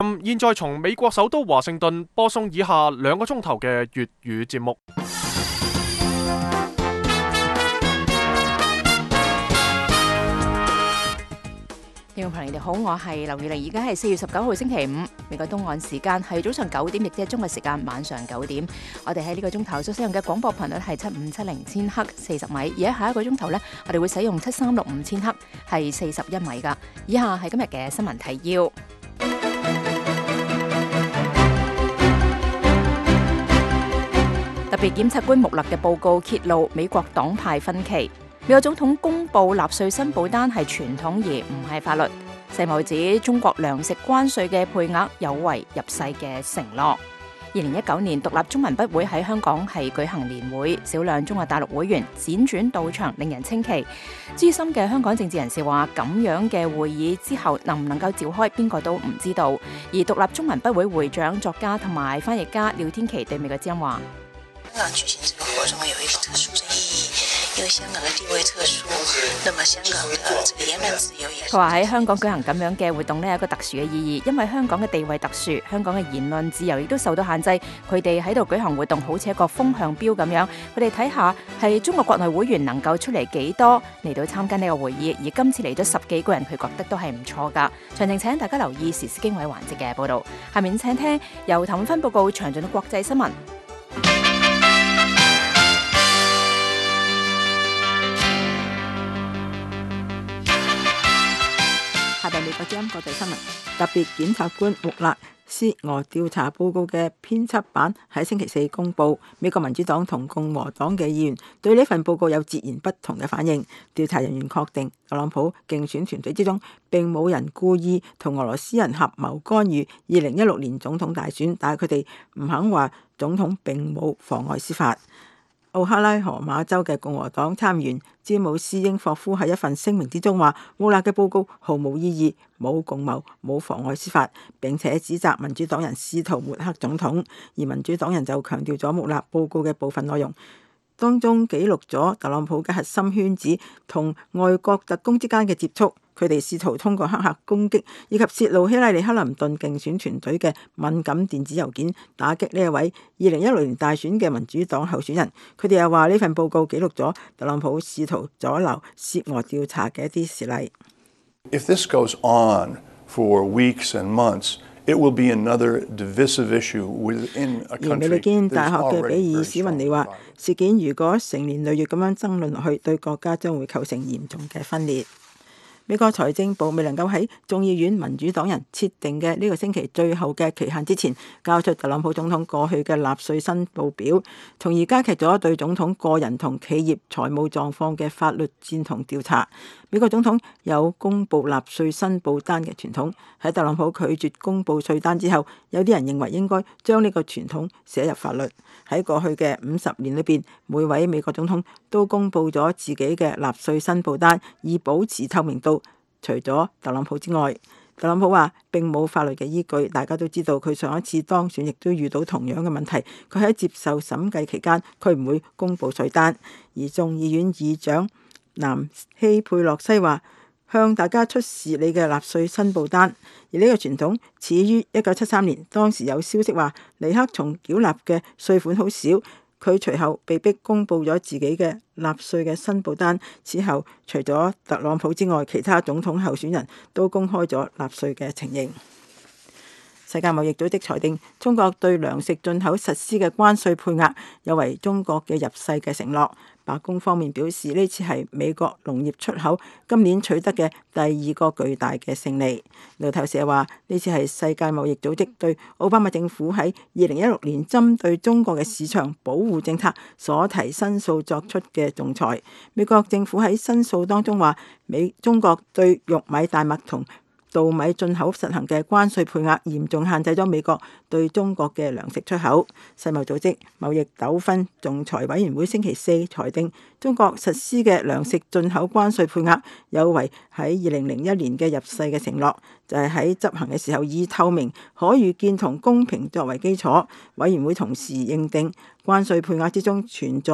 現在從美國首都華盛頓播送以下2個鐘頭嘅粵語節目。 聽眾朋友，你哋好，我係劉月玲，而家係4月19號星期五，美國東岸時間係早上9點，亦即係中國時間晚上9點。我哋喺呢個鐘頭所使用嘅廣播頻率係7570千赫40米，而喺下一個鐘頭呢，我哋會使用7365千赫係41米噶。以下係今日嘅新聞提要。特別檢察官穆勒嘅報告揭露美國黨派分歧。美國總統公布納稅申報單係傳統而唔係法律。世貿指中國糧食關稅嘅配額有違入世嘅承諾。2019年獨立中文筆會喺香港係舉行年會，少量中國大陸會員輾轉到場，令人稱奇。資深嘅香港政治人士話，咁樣嘅會議之後能唔能夠召開，邊個都唔知道。而獨立中文筆會會長、作家同埋翻譯家廖天琪對美國之音話： 香港舉行這個活動有一個特殊的意義。因為香港嘅地位特殊，那麼香港嘅這個言論自由也。 佢話喺香港舉行咁樣嘅活動呢，有一個特殊嘅意義，因為香港嘅地位特殊，香港嘅言論自由亦都受到限制。佢哋喺度舉行活動，好似一個風向標咁樣。佢哋睇下係中國國內會員能夠出嚟幾多嚟到參加呢個會議，而今次嚟咗10幾個人，佢覺得都係唔錯噶。詳情請大家留意時事經緯環節嘅報道。下面請聽由譚芬報告詳盡嘅國際新聞。 下邊美國之音國際新聞，特別檢察官穆勒涉俄調查報告嘅編輯版喺星期4公佈。美國民主黨同共和黨嘅議員對呢份報告有截然不同嘅反應。調查人員確定特朗普競選團隊之中並冇人故意同俄羅斯人合謀干預2016年總統大選，但係佢哋唔肯話總統並冇妨礙司法。奧克拉荷馬州嘅共和黨參議員詹姆斯英霍夫喺一份聲明之中話，穆勒嘅報告毫無意義，冇共謀，冇妨礙司法，並且指責民主黨人試圖抹黑總統。而民主黨人就強調咗穆勒報告嘅部分內容當中記錄咗特朗普嘅核心圈子同外國特工之間嘅接觸，佢哋試圖通過黑客攻擊以及泄露希拉里克林頓競選團隊嘅敏感電子郵件，打擊呢一位2016年大選嘅民主黨候選人。佢哋又話呢份報告記錄咗特朗普試圖阻撓涉俄調查嘅一啲事例。 If this goes on for weeks and months, it will be another divisive issue within a country. 而美利堅大學嘅比爾史雲尼話，事件如果成年累月咁樣爭論落去，對國家將會構成嚴重嘅分裂。美國財政部未能夠喺眾議院民主黨人設定嘅呢個星期最後嘅期限之前交出特朗普總統過去嘅納稅申報表，從而加劇咗對總統個人同企業財務狀況嘅法律戰同調查。美國總統有公布納稅申報單嘅傳統，喺特朗普拒絕公布稅單之後，有啲人認為應該將呢個傳統寫入法律。喺過去嘅50年裏邊，每位美國總統都公布咗自己嘅納稅申報單，以保持透明度。除咗特朗普之外，特朗普話並冇法律嘅依據。大家都知道佢上一次當選亦都遇到同樣嘅問題。佢喺接受審計期間，佢唔會公布稅單。而眾議院議長南希佩洛西話，向大家出示你嘅納稅申報單。而呢個傳統始於1973年，當時有消息話尼克松繳納嘅稅款好少。佢隨後被逼公布咗自己嘅納稅嘅申報單。此後，除咗特朗普之外，其他總統候選人都公開咗納稅嘅情形。世界貿易組織裁定，中國對糧食進口實施嘅關稅配額有違中國嘅入世嘅承諾。白宮方面表示，呢次係美國農業出口今年取得嘅第2個巨大嘅勝利。路透社話，呢次係世界貿易組織對奧巴馬政府喺2016年針對中國嘅市場保護政策所提申訴作出嘅仲裁。美國政府喺申訴當中話，中國對玉米、大麥同稻米進口實行嘅關稅配額嚴重限制咗美國對中國嘅糧食出口。世貿組織貿易糾紛仲裁委員會星期4裁定，中國實施嘅糧食進口關稅配額有違喺2001年嘅入世嘅承諾，就係喺執行嘅時候以透明、可預見同公平作為基礎。委員會同時認定關稅配額之中存在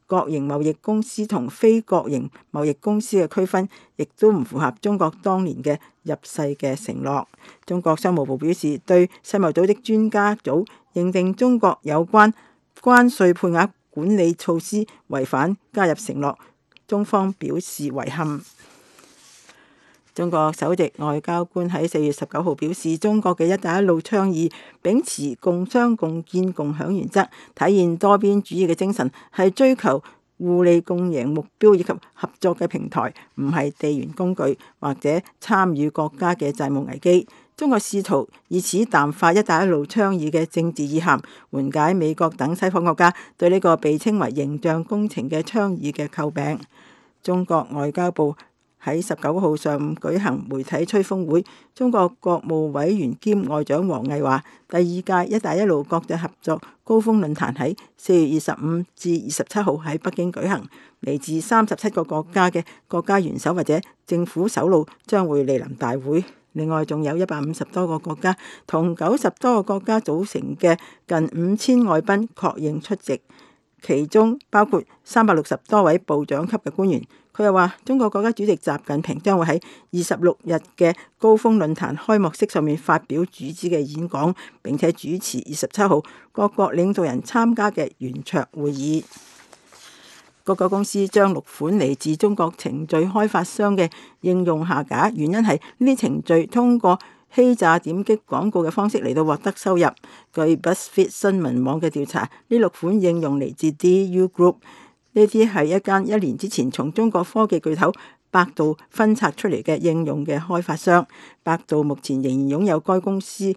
國營貿易公司同非國營貿易公司嘅區分，亦都唔符合中國當年嘅入世嘅承諾。中國商務部表示，對世貿組織專家組認定中國有關關稅配額管理措施違反加入承諾，中方表示遺憾。中國首席外交官喺4月19號表示，中國嘅一帶一路倡議秉持共商共建共享原則，體現多邊主義嘅精神，係追求互利共贏目標以及合作嘅平台，唔係地緣工具或者參與國家嘅債務危機。中國試圖以此淡化一帶一路倡議嘅政治意涵，緩解美國等西方國家對呢個被稱為形象工程嘅倡議嘅詬病。中國外交部喺19號上午舉行媒體吹風會，中國國務委員兼外長王毅話：第二屆一帶一路國際合作高峰論壇喺4月25至27號喺北京舉行，嚟自37個國家嘅國家元首或者政府首腦將會蒞臨大會。另外仲有150多個國家同90多個國家組成嘅近5000外賓確認出席，其中包括360多位部長級嘅官員。佢又話，中國國家主席習近平將會喺26日嘅高峰論壇開幕式上面發表主旨嘅演講，並且主持27號各國領導人參加嘅圓桌會議。谷歌公司將6款嚟自中國程序開發商嘅應用下架，原因係呢啲程序通過欺詐點擊廣告嘅方式嚟到獲得收入。據 BuzzFeed 新聞網嘅調查，呢6款應用嚟自 DU Group， 呢啲係一間1年之前從中國科技巨頭百度分拆出嚟嘅應用嘅開發商。百度目前仍然擁有該公司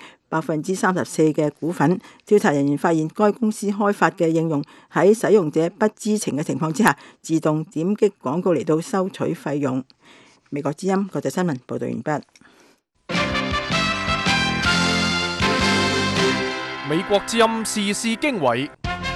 34%嘅股份。調查人員發現，該公司開發嘅應用喺使用者不知情嘅情況之下，自動點擊廣告嚟到收取費用。美國之音國際新聞報道完畢。 美國之音時事經緯，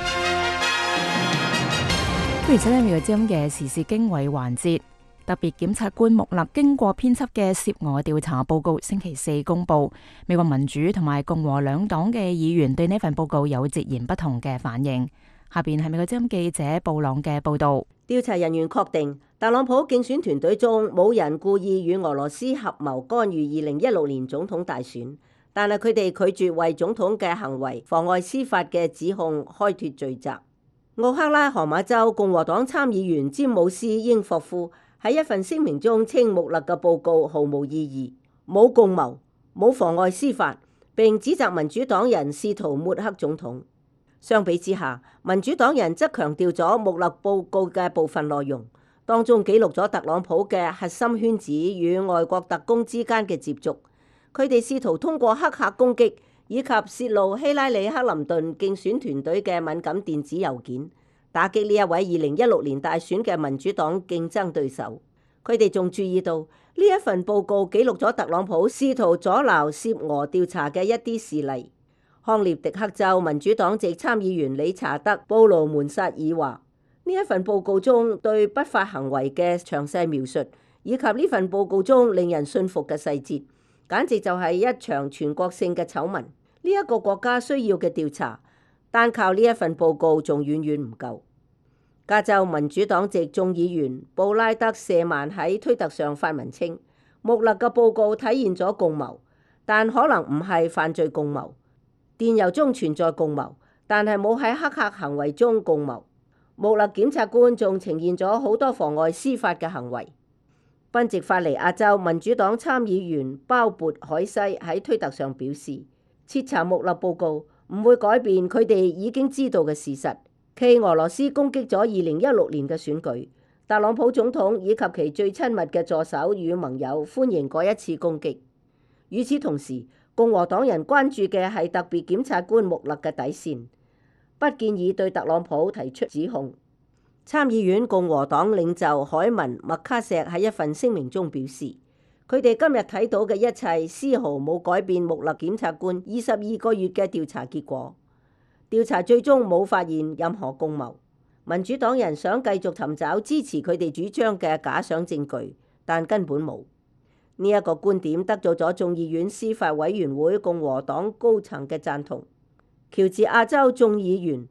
歡迎收聽美國之音嘅時事經緯環節。特別檢察官穆勒經過編輯嘅涉俄調查報告，星期4公布。美國民主同埋共和兩黨嘅議員對呢份報告有截然不同嘅反應。下邊係美國之音記者布朗嘅報道。 調查人員確定，特朗普競選團隊中冇人故意與俄羅斯合謀干預2016年總統大選，但係佢哋拒絕為總統嘅行為妨礙司法嘅指控開脫罪責。奧克拉荷馬州共和黨參議員詹姆斯英霍夫喺一份聲明中稱，穆勒嘅報告毫無意義，冇共謀，冇妨礙司法，並指責民主黨人試圖抹黑總統。相比之下，民主黨人則強調咗穆勒報告嘅部分內容，當中記錄咗特朗普嘅核心圈子與外國特工之間嘅接觸。佢哋試圖通過黑客攻擊以及泄露希拉里克林頓競選團隊嘅敏感電子郵件，打擊呢一位2016年大選嘅民主黨競爭對手。佢哋仲注意到呢一份報告記錄咗特朗普試圖阻撓涉俄調查嘅一啲事例。康涅狄克州民主黨籍參議員理查德·布魯門薩爾話：呢一份報告中對不法行為嘅詳細描述，以及呢份報告中令人信服嘅細節，簡直就係一場全國性嘅醜聞。呢一個國家需要嘅調查，單靠呢一份報告仲遠遠唔夠。加州民主黨籍眾議員布拉德·謝曼喺推特上發文稱，穆勒嘅報告體現咗共謀，但可能唔係犯罪共謀。電郵中存在共謀，但係冇喺黑客行為中共謀。穆勒檢察官仲呈現咗好多妨礙司法嘅行為。賓夕法尼亞州民主黨參議員鮑勃海西喺推特上表示，徹查穆勒報告唔會改變佢哋已經知道嘅事實。其俄羅斯攻擊咗2016年嘅選舉，特朗普總統以及其最親密嘅助手與盟友歡迎嗰一次攻擊。與此同時，共和黨人關注嘅係特別檢察官穆勒嘅底線，不建議對特朗普提出指控。參議院共和黨領袖凱文·麥卡錫喺一份聲明中表示，佢哋今日睇到嘅一切絲毫冇改變穆勒檢察官22個月嘅調查結果。調查最終冇發現任何共謀。民主黨人想繼續尋找支持佢哋主張嘅假想證據，但根本冇。呢一個觀點得到咗眾議院司法委員會共和黨高層嘅贊同。喬治亞州眾議員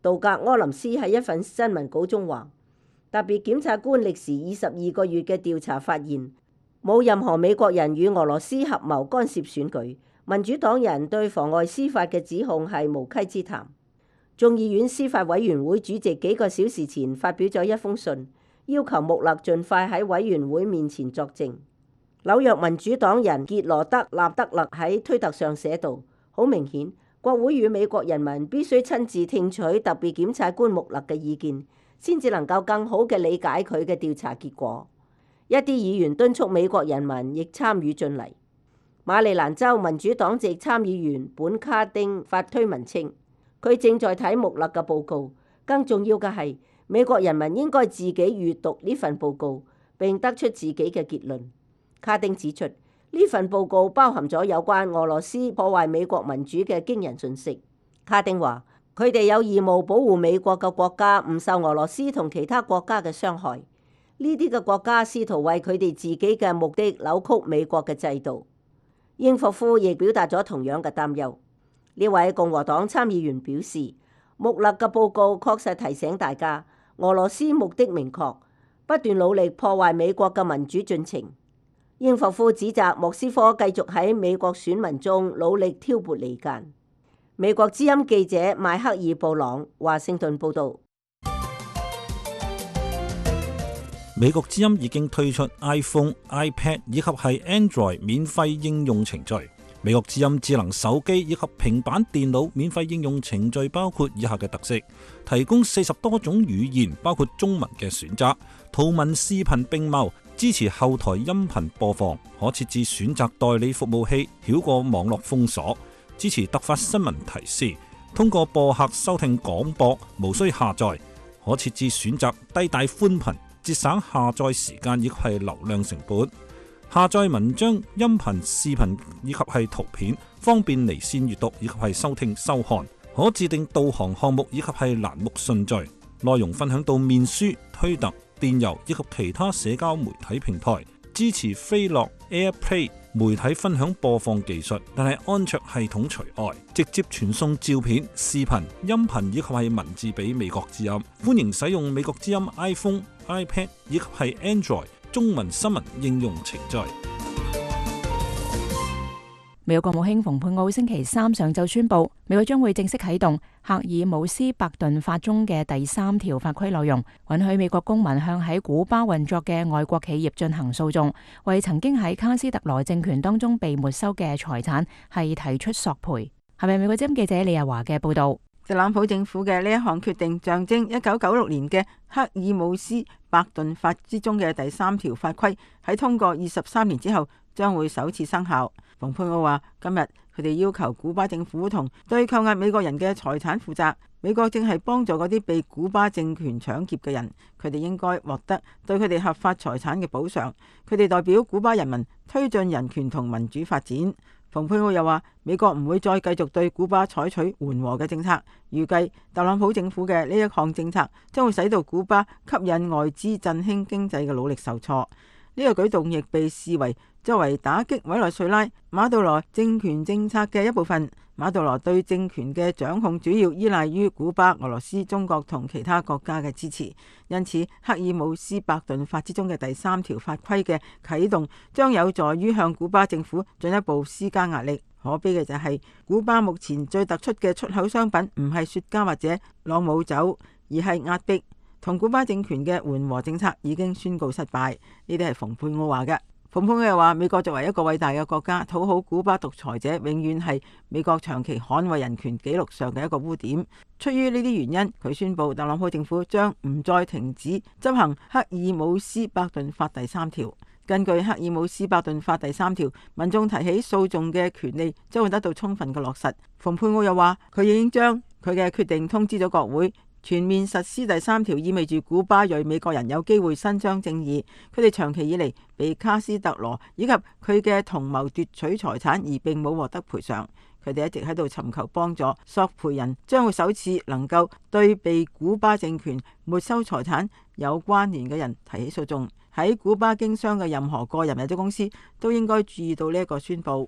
杜格柯林斯喺一份新聞稿中話，特別檢察官歷時22個月嘅調查發現，冇任何美國人與俄羅斯合謀干涉選舉。民主黨人對妨礙司法嘅指控係無稽之談。眾議院司法委員會主席幾個小時前發表咗一封信，要求穆勒盡快喺委員會面前作證。紐約民主黨人傑羅德納德勒喺推特上寫道：好明顯，國會與美國人民必須親自聽取特別檢察官穆勒嘅意見，先至能夠更好嘅理解佢嘅調查結果。一啲議員敦促美國人民亦參與進嚟。馬里蘭州民主黨籍參議員本卡丁發推文稱，佢正在睇穆勒嘅報告。更重要嘅係，美國人民應該自己閱讀呢份報告，並得出自己嘅結論。卡丁指出，呢份報告包含咗有關俄羅斯破壞美國民主嘅驚人訊息。卡丁話，佢哋有義務保護美國嘅國家唔受俄羅斯同其他國家嘅傷害。呢啲嘅國家試圖為佢哋自己嘅目的扭曲美國嘅制度。英霍夫亦表達咗同樣嘅擔憂。呢位共和黨參議員表示，穆勒嘅報告確實提醒大家，俄羅斯目的明確，不斷努力破壞美國嘅民主進程。英霍夫指責莫斯科繼續喺美國選民中努力挑撥離間。美國之音記者邁克爾布朗華盛頓報導。 美國之音已經推出 iPhone、iPad 以及係 Android 免費應用程序。美國之音智能手機以及平板電腦免費應用程序包括以下嘅特色：提供40多種語言，包括中文嘅選擇，圖文視頻並茂，支持後台音頻播放，可設置選擇代理服務器，繞過網絡封鎖，支持突發新聞提示，通過播客收聽廣播，無需下載，可設置選擇低帶寬頻，節省下載時間以及係流量成本。下載文章、音頻、視頻以及係圖片，方便離線閱讀以及係收聽收看。可自定導航項目以及係欄目順序。內容分享到面書、推特、電郵以及其他社交媒體平台。支持飛樂、AirPlay 媒體分享播放技術，但係安卓系統除外。直接傳送照片、視頻、音頻以及係文字俾美國之音。歡迎使用美國之音 iPhone、iPad 以及係 Android 中文新聞應用程序。 美國國務卿蓬佩奧星期三上晝宣布，美國將會正式啟動赫爾姆斯伯頓法中嘅第3條法規內容，允許美國公民向喺古巴運作嘅外國企業進行訴訟，為曾經喺卡斯特羅政權當中被沒收嘅財產係提出索賠。係咪美國之音記者李日華嘅報道？ 特朗普政府嘅呢一項決定，象徵1996年嘅赫爾姆斯伯頓法之中嘅第3條法規喺通過23年之後，將會首次生效。蓬佩奧話：今日佢哋要求古巴政府同對扣押美國人嘅財產負責。美國正係幫助嗰啲被古巴政權搶劫嘅人，佢哋應該獲得對佢哋合法財產嘅補償。佢哋代表古巴人民推進人權同民主發展。蓬佩奧又話：美國唔會再繼續對古巴採取緩和嘅政策。預計特朗普政府嘅呢一項政策將會使到古巴吸引外資振興經濟嘅努力受挫。呢個舉動亦被視為作為打擊委內瑞拉馬杜羅政權政策嘅一部分。馬杜羅對政權嘅掌控主要依賴於古巴、俄羅斯、中國同其他國家嘅支持，因此赫爾姆斯伯頓法之中嘅第3條法規嘅啟動將有助於向古巴政府進一步施加壓力。可悲嘅就係，古巴目前最突出嘅出口商品唔係雪茄或者朗姆酒，而係壓迫。同古巴政權嘅緩和政策已經宣告失敗。呢啲係蓬佩奧話嘅。蓬佩奧又話：美國作為一個偉大嘅國家，討好古巴獨裁者，永遠係美國長期捍衛人權紀錄上嘅一個污點。出於呢啲原因，佢宣布特朗普政府將唔再停止執行赫爾姆斯伯頓法第3條。根據赫爾姆斯伯頓法第3條，民眾提起訴訟嘅權利將會得到充分嘅落實。蓬佩奧又話：佢已經將佢嘅決定通知咗國會。全面實施第3條意味住古巴裔美國人有機會伸張正義。佢哋長期以嚟被卡斯特羅以及佢嘅同謀奪取財產而並冇獲得賠償。佢哋一直喺度尋求幫助，索賠人將會首次能夠對被古巴政權沒收財產有關聯嘅人提起訴訟。喺古巴經商嘅任何個人或者公司都應該注意到呢一個宣佈。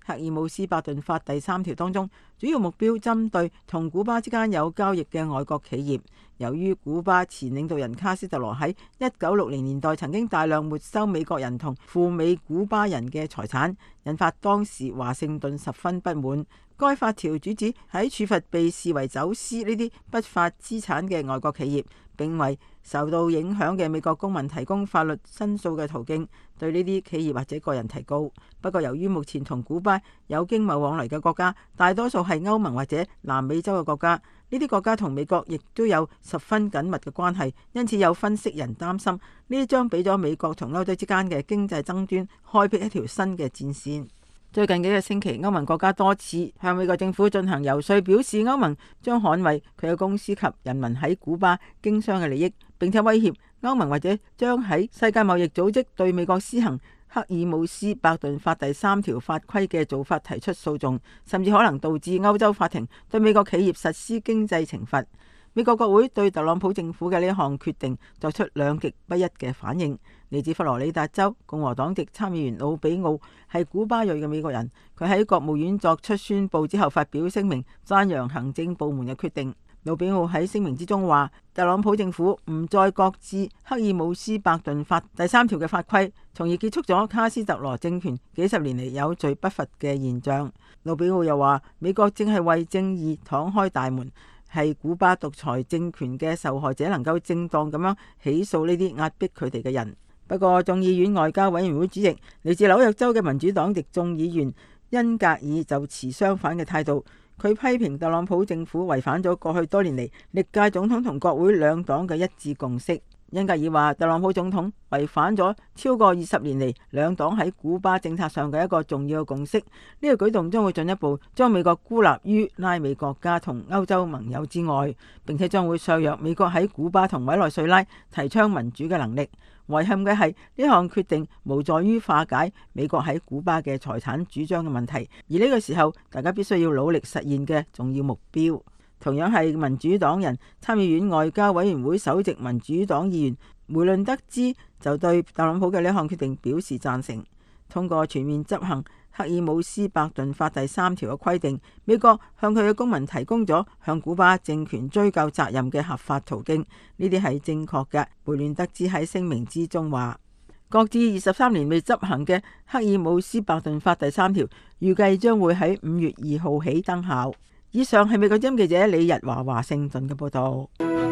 赫爾姆斯伯頓法第3條當中，主要目標針對同古巴之間有交易嘅外國企業。由於古巴前領導人卡斯特羅喺1960年代曾經大量沒收美國人同赴美古巴人嘅財產，引發當時華盛頓十分不滿。該法條主旨喺處罰被視為走私呢啲不法資產嘅外國企業，並為受到影響嘅美國公民提供法律申訴嘅途徑，對呢啲企業或者個人提告。不過由於目前同古巴有經貿往來嘅國家大多數係歐盟或者南美洲嘅國家，呢啲國家同美國亦都有十分緊密嘅關係，因此有分析人擔心呢啲將俾咗美國同歐洲之間嘅經濟爭端開闢一條新嘅戰線。最近幾個星期，歐盟國家多次向美國政府進行游說，表示歐盟將捍衛佢嘅公司及人民喺古巴經商嘅利益，並且威脅歐盟或者將喺世界貿易組織對美國施行赫爾姆斯伯頓法第3條法規嘅做法提出訴訟，甚至可能導致歐洲法庭對美國企業實施經濟懲罰。美國國會對特朗普政府嘅呢項決定作出兩極不一嘅反應。嚟自佛羅里達州共和黨籍參議員魯比奧係古巴裔嘅美國人，佢喺國務院作出宣佈之後發表聲明，讚揚行政部門嘅決定。魯比奧喺聲明之中話，特朗普政府唔再擱置赫爾姆斯伯頓法第3條嘅法規，從而結束咗卡斯特羅政權幾十年嚟有罪不罰嘅現象。魯比奧又話，美國正係為正義敞開大門，係古巴獨裁政權嘅受害者能夠正當咁樣起訴呢啲壓迫佢哋嘅人。不過眾議院外交委員會主席嚟自紐約州嘅民主黨籍眾議員恩格爾就持相反嘅態度，佢批評特朗普政府違反咗過去多年嚟歷屆總統同國會兩黨嘅一致共識。恩格爾話，特朗普總統違反咗超過20年嚟兩黨喺古巴政策上嘅一個重要嘅共識，呢個舉動將會進一步將美國孤立於拉美國家同歐洲盟友之外，並且將會削弱美國喺古巴同委內瑞拉提倡民主嘅能力。遺憾嘅係呢項決定無助於化解美國喺古巴嘅財產主張嘅問題，而呢個時候大家必須要努力實現嘅重要目標。同樣係民主黨人，參議院外交委員會首席民主黨議員梅倫德茲就對特朗普嘅呢項決定表示贊成。通過全面執行赫爾姆斯伯頓法第3條嘅規定，美國向佢嘅公民提供咗向古巴政權追究責任嘅合法途徑，呢啲係正確嘅。梅倫德茲喺聲明之中話，擱置23年未執行嘅赫爾姆斯伯頓法第3條，預計將會喺5月2號起生效。以上係美國之音記者李日華華盛頓嘅報道。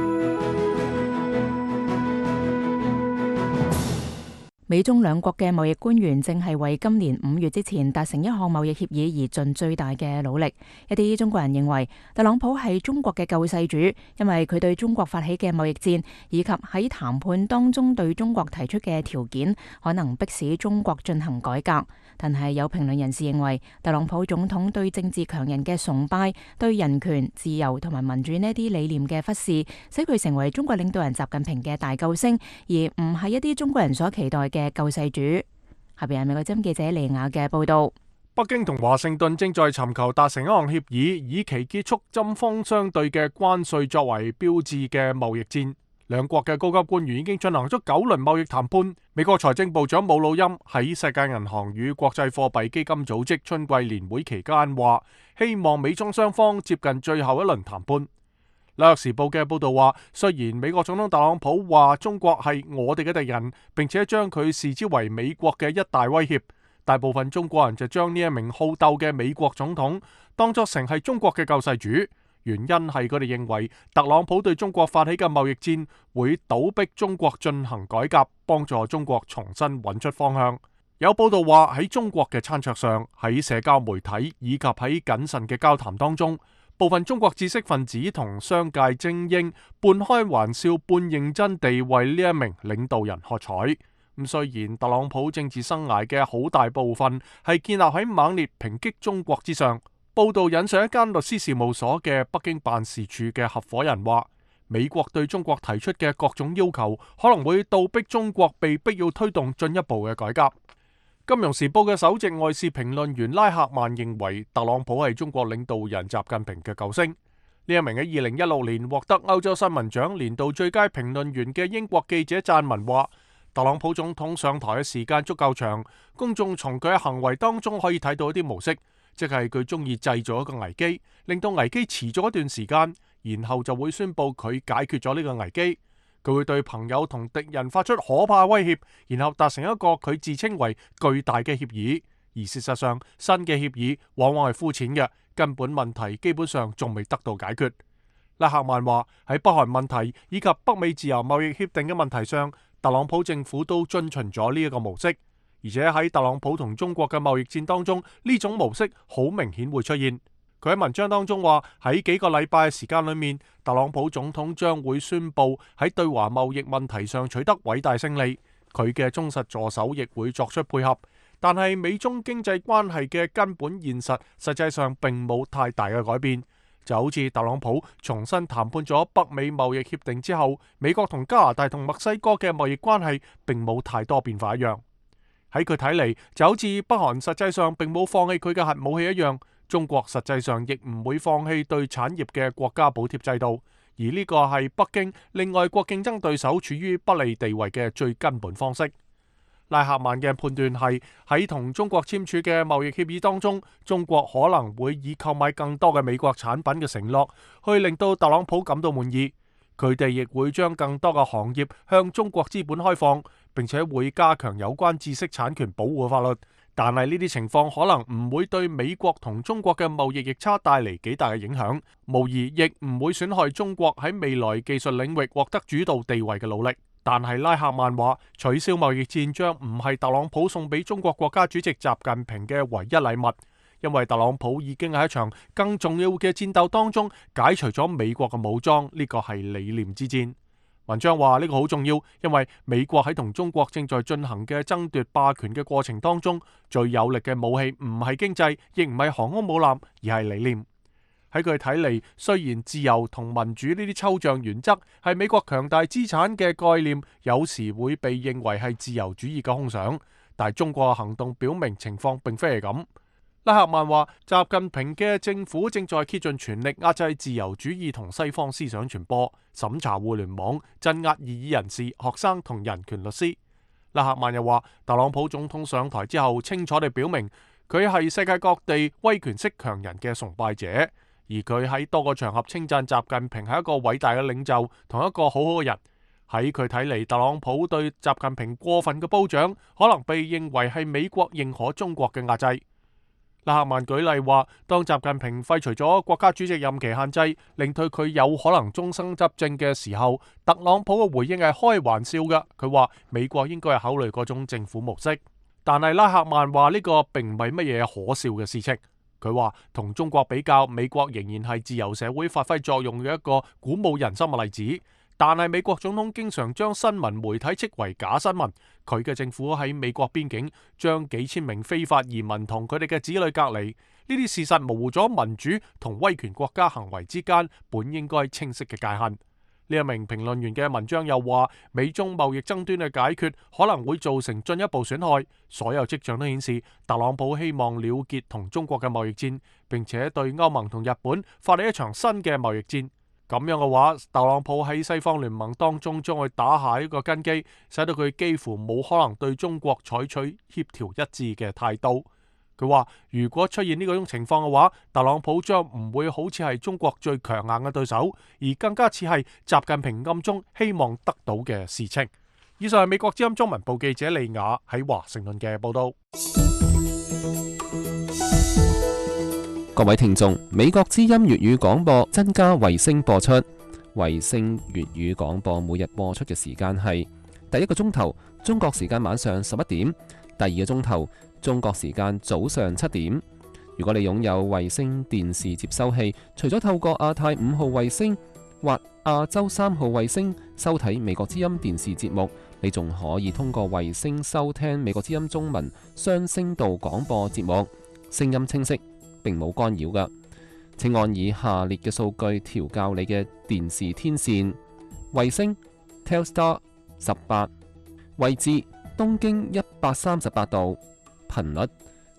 美中兩國嘅貿易官員正係為今年5月之前達成一項貿易協議而盡最大嘅努力。一啲中國人認為特朗普係中國嘅救世主，因為佢對中國發起嘅貿易戰，以及喺談判當中對中國提出嘅條件，可能迫使中國進行改革。但係有評論人士認為，特朗普總統對政治強人嘅崇拜、對人權、自由同埋民主呢啲理念嘅忽視，使佢成為中國領導人習近平嘅大救星，而唔係一啲中國人所期待嘅救世主。下邊係美國之音記者李雅嘅報道。 北京同華盛頓正在尋求達成一項協議，以期結束針鋒相對嘅關稅作為標誌嘅貿易戰。兩國嘅高級官員已經進行咗9輪貿易談判。美國財政部長姆努欽喺世界銀行與國際貨幣基金組織春季年會期間話，希望美中雙方接近最後一輪談判。紐約時報嘅報道話，雖然美國總統特朗普話中國係我哋嘅敵人，並且將佢視之為美國嘅一大威脅，大部分中國人就將呢一名好鬥嘅美國總統當作成係中國嘅救世主。原因係佢哋認為特朗普對中國發起嘅貿易戰會倒逼中國進行改革，幫助中國重新揾出方向。有報道話喺中國嘅餐桌上、喺社交媒體以及喺謹慎嘅交談當中，部分中國知識分子同商界精英半開玩笑半認真地為呢一名領導人喝彩。咁雖然特朗普政治生涯嘅好大部分係建立喺猛烈抨擊中國之上。報道引述一間律師事務所嘅北京辦事處嘅合夥人話，美國對中國提出嘅各種要求可能會倒逼中國被迫要推動進一步嘅改革。金融時報嘅首席外事評論員拉克曼認為，特朗普係中國領導人習近平嘅救星。呢一名喺2016年獲得歐洲新聞獎年度最佳評論員嘅英國記者撰文話， 特朗普總統上台嘅時間足夠長，公眾從佢嘅行為當中可以睇到一啲模式，即係佢中意製造一個危機，令到危機持續一段時間，然後就會宣佈佢解決咗呢個危機。佢會對朋友同敵人發出可怕威脅，然後達成一個佢自稱為巨大嘅協議。而事實上，新嘅協議往往係膚淺嘅，根本問題基本上仲未得到解決。拉克曼話喺北韓問題以及北美自由貿易協定嘅問題上，特朗普政府都遵循咗呢一個模式，而且喺特朗普同中國嘅貿易戰當中，呢種模式好明顯會出現。佢喺文章當中話喺幾個禮拜嘅時間裏面，特朗普總統將會宣布喺對華貿易問題上取得偉大勝利，佢嘅忠實助手亦會作出配合。但係美中經濟關係嘅根本現實實際上並冇太大嘅改變，就好似特朗普重新談判咗北美貿易協定之後，美國同加拿大同墨西哥嘅貿易關係並冇太多變化一樣。喺佢睇嚟，就好似北韓實際上並冇放棄佢嘅核武器一樣，中國實際上亦唔會放棄對產業嘅國家補貼制度，而呢個係北京令外國競爭對手處於不利地位嘅最根本方式。拉克曼嘅判斷係喺同中國簽署嘅貿易協議當中，中國可能會以購買更多嘅美國產品嘅承諾，去令到特朗普感到滿意。佢哋亦會將更多嘅行業向中國資本開放，並且會加強有關知識產權保護法律。但係呢啲情況可能唔會對美國同中國嘅貿易逆差帶嚟幾大嘅影響，無疑亦唔會損害中國喺未來技術領域獲得主導地位嘅努力。但係拉克曼話，取消貿易戰將唔係特朗普送俾中國國家主席習近平嘅唯一禮物，因為特朗普已經喺一場更重要嘅戰鬥當中解除咗美國嘅武裝，呢個係理念之戰。文章話呢個好重要，因為美國喺同中國正在進行嘅爭奪霸權嘅過程當中，最有力嘅武器唔係經濟，亦唔係航空母艦，而係理念。喺佢睇嚟，雖然自由同民主呢啲抽象原則係美國強大資產嘅概念，有時會被認為係自由主義嘅空想，但係中國嘅行動表明情況並非係咁。拉克曼話，習近平嘅政府正在竭盡全力壓制自由主義同西方思想傳播，審查互聯網，鎮壓異議人士、學生同人權律師。拉克曼又話，特朗普總統上台之後，清楚地表明佢係世界各地威權式強人嘅崇拜者，而佢喺多個場合稱讚習近平係一個偉大嘅領袖同一個好好嘅人。喺佢睇嚟，特朗普對習近平過分嘅褒獎，可能被認為係美國認可中國嘅壓制。拉克曼舉例話，當習近平廢除咗國家主席任期限制，令到佢有可能終身執政嘅時候，特朗普嘅回應係開玩笑嘅。佢話美國應該係考慮嗰種政府模式，但係拉克曼話呢個並唔係乜嘢可笑嘅事情。佢話同中國比較，美國仍然係自由社會發揮作用嘅一個鼓舞人心嘅例子。但係美國總統經常將新聞媒體斥為假新聞，佢嘅政府喺美國邊境將幾千名非法移民同佢哋嘅子女隔離，呢啲事實模糊咗民主同威權國家行為之間本應該清晰嘅界限。呢一名評論員嘅文章又話，美中貿易爭端嘅解決可能會造成進一步損害。所有跡象都顯示，特朗普希望了結同中國嘅貿易戰，並且對歐盟同日本發起一場新嘅貿易戰。咁樣嘅話，特朗普喺西方聯盟當中將會打下一個根基，使到佢幾乎冇可能對中國採取協調一致嘅態度。佢話，如果出現呢個種情況嘅話，特朗普將唔會好似係中國最強硬嘅對手，而更加似係習近平暗中希望得到嘅事情。以上係美國之音中文部記者利雅喺華盛頓嘅報道。 各位聽眾，美國之音粵語廣播增加衛星播出。衛星粵語廣播每日播出嘅時間係第一個鐘頭中國時間晚上11點，第二個鐘頭中國時間早上7點。如果你擁有衛星電視接收器，除咗透過亞太5號衛星或亞洲3號衛星收睇美國之音電視節目，你仲可以通過衛星收聽美國之音中文雙聲道廣播節目，聲音清晰，並冇干擾㗎。請按以下列嘅數據調校你嘅電視天線：衛星 Telstar 18，位置東經138度，頻率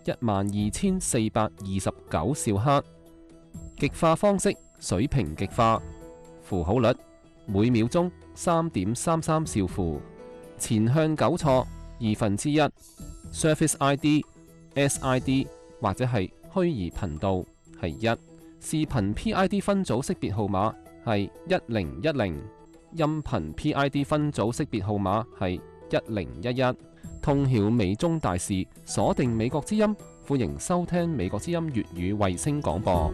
12429兆赫，極化方式水平極化，符號率每秒鐘3.33兆符， 前向糾錯1/2 ，Surface ID、SID 或者係虛擬頻道係1，視頻 PID 分組識別號碼係1010，音頻 PID 分組識別號碼係1011。通曉美中大事，鎖定美國之音，歡迎收聽美國之音粵語衛星廣播。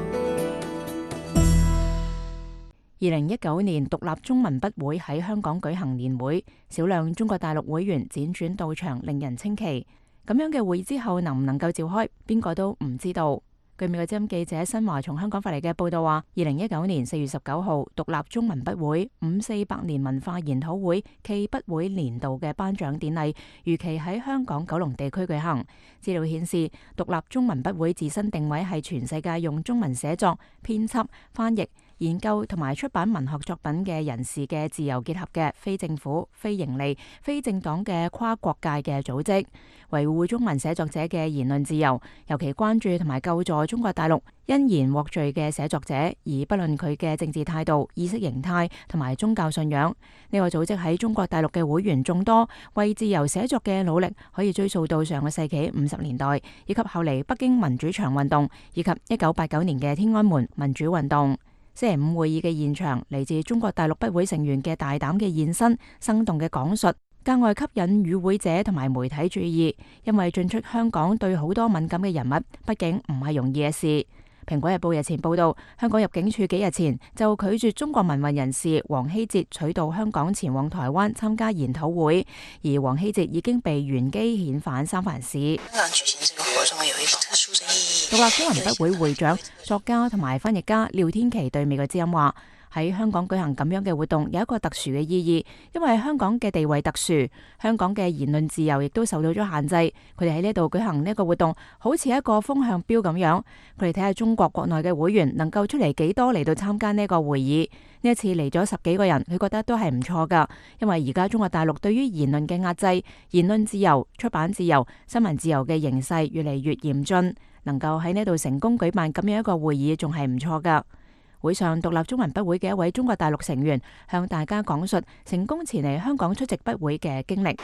2019年獨立中文筆會喺香港舉行年會，少量中國大陸會員輾轉到場，令人稱奇。咁樣嘅會之後能唔能夠召開，邊個都唔知道。據美國之音記者新華從香港發嚟嘅報道話，2019年4月19號，獨立中文筆會548年文化研討會暨筆會年度嘅頒獎典禮，預期喺香港九龍地區舉行。資料顯示，獨立中文筆會自身定位係全世界用中文寫作、編輯、翻譯、研究同埋出版文學作品嘅人士嘅自由結合嘅非政府、非營利、非政黨嘅跨國界嘅組織，維護中文寫作者嘅言論自由，尤其關注同埋救助中國大陸因言獲罪嘅寫作者，而不論佢嘅政治態度、意識形態同埋宗教信仰。呢個組織喺中國大陸嘅會員眾多，為自由寫作嘅努力可以追溯到上個世紀50年代，以及後嚟北京民主牆運動，以及1989年嘅天安門民主運動。星期五會議嘅現場，嚟自中國大陸筆會成員嘅大膽嘅現身、生動嘅講述，格外吸引與會者同埋媒體注意，因為進出香港對好多敏感嘅人物，畢竟唔係容易嘅事。蘋果日報日前報道，香港入境處幾日前就拒絕中國民運人士黃希哲取道香港前往台灣參加研討會，而黃希哲已經被原機遣返三藩市。 香港舉行這個活動有一個特殊的意義。 獨立中文筆會會長、作家同埋翻譯家廖天琪對美國之音話：喺香港舉行咁樣嘅活動有一個特殊嘅意義，因為香港嘅地位特殊，香港嘅言論自由亦都受到咗限制。佢哋喺呢度舉行呢一個活動，好似一個風向標咁樣。佢哋睇下中國國內嘅會員能夠出嚟幾多嚟到參加呢個會議。呢一次嚟咗10幾個人，佢覺得都係唔錯噶，因為而家中國大陸對於言論嘅壓制、言論自由、出版自由、新聞自由嘅形勢越嚟越嚴峻，能夠喺呢度成功舉辦咁樣一個會議，仲係唔錯噶。會上，獨立中文筆會嘅一位中國大陸成員向大家講述成功前嚟香港出席筆會嘅經歷。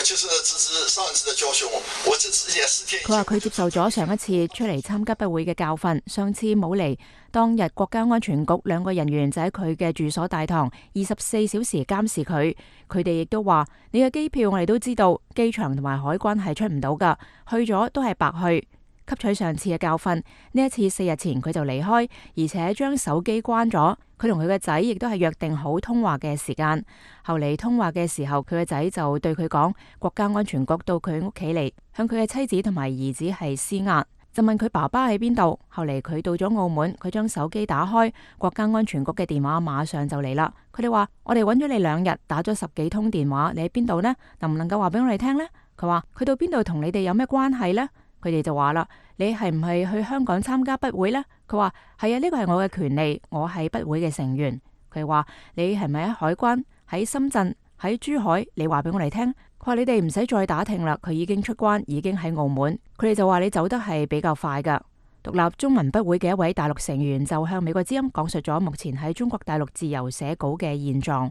佢話佢接受咗上一次出嚟參加筆會嘅教訓，上次冇嚟。當日國家安全局2個人員就喺佢嘅住所大堂24小時監視佢。佢哋亦都話：你嘅機票我哋都知道，機場同埋海關係出唔到噶，去咗都係白去。吸取上次嘅教訓，呢一次4日前佢就離開，而且將手機關咗。佢同佢嘅仔亦都係約定好通話嘅時間。後嚟通話嘅時候，佢嘅仔就對佢講，國家安全局到佢屋企嚟，向佢嘅妻子同埋兒子係施壓，就問佢爸爸喺邊度。後嚟佢到咗澳門，佢將手機打開，國家安全局嘅電話馬上就嚟啦。佢哋話：我哋揾咗你2日，打咗10幾通電話，你喺邊度呢？能唔能夠話俾我哋聽呢？佢話：佢到邊度同你哋有咩關係呢？佢哋就話啦：你係唔係去香港參加筆會呢？佢話：係啊，呢個係我嘅權利，我係筆會嘅成員。佢話：你係咪喺海關、喺深圳、喺珠海？你話俾我哋聽。佢話：你哋唔使再打聽啦，佢已經出關，已經喺澳門。佢哋就話：你走得係比較快噶。獨立中文筆會嘅一位大陸成員就向美國之音講述咗目前喺中國大陸自由寫稿嘅現狀。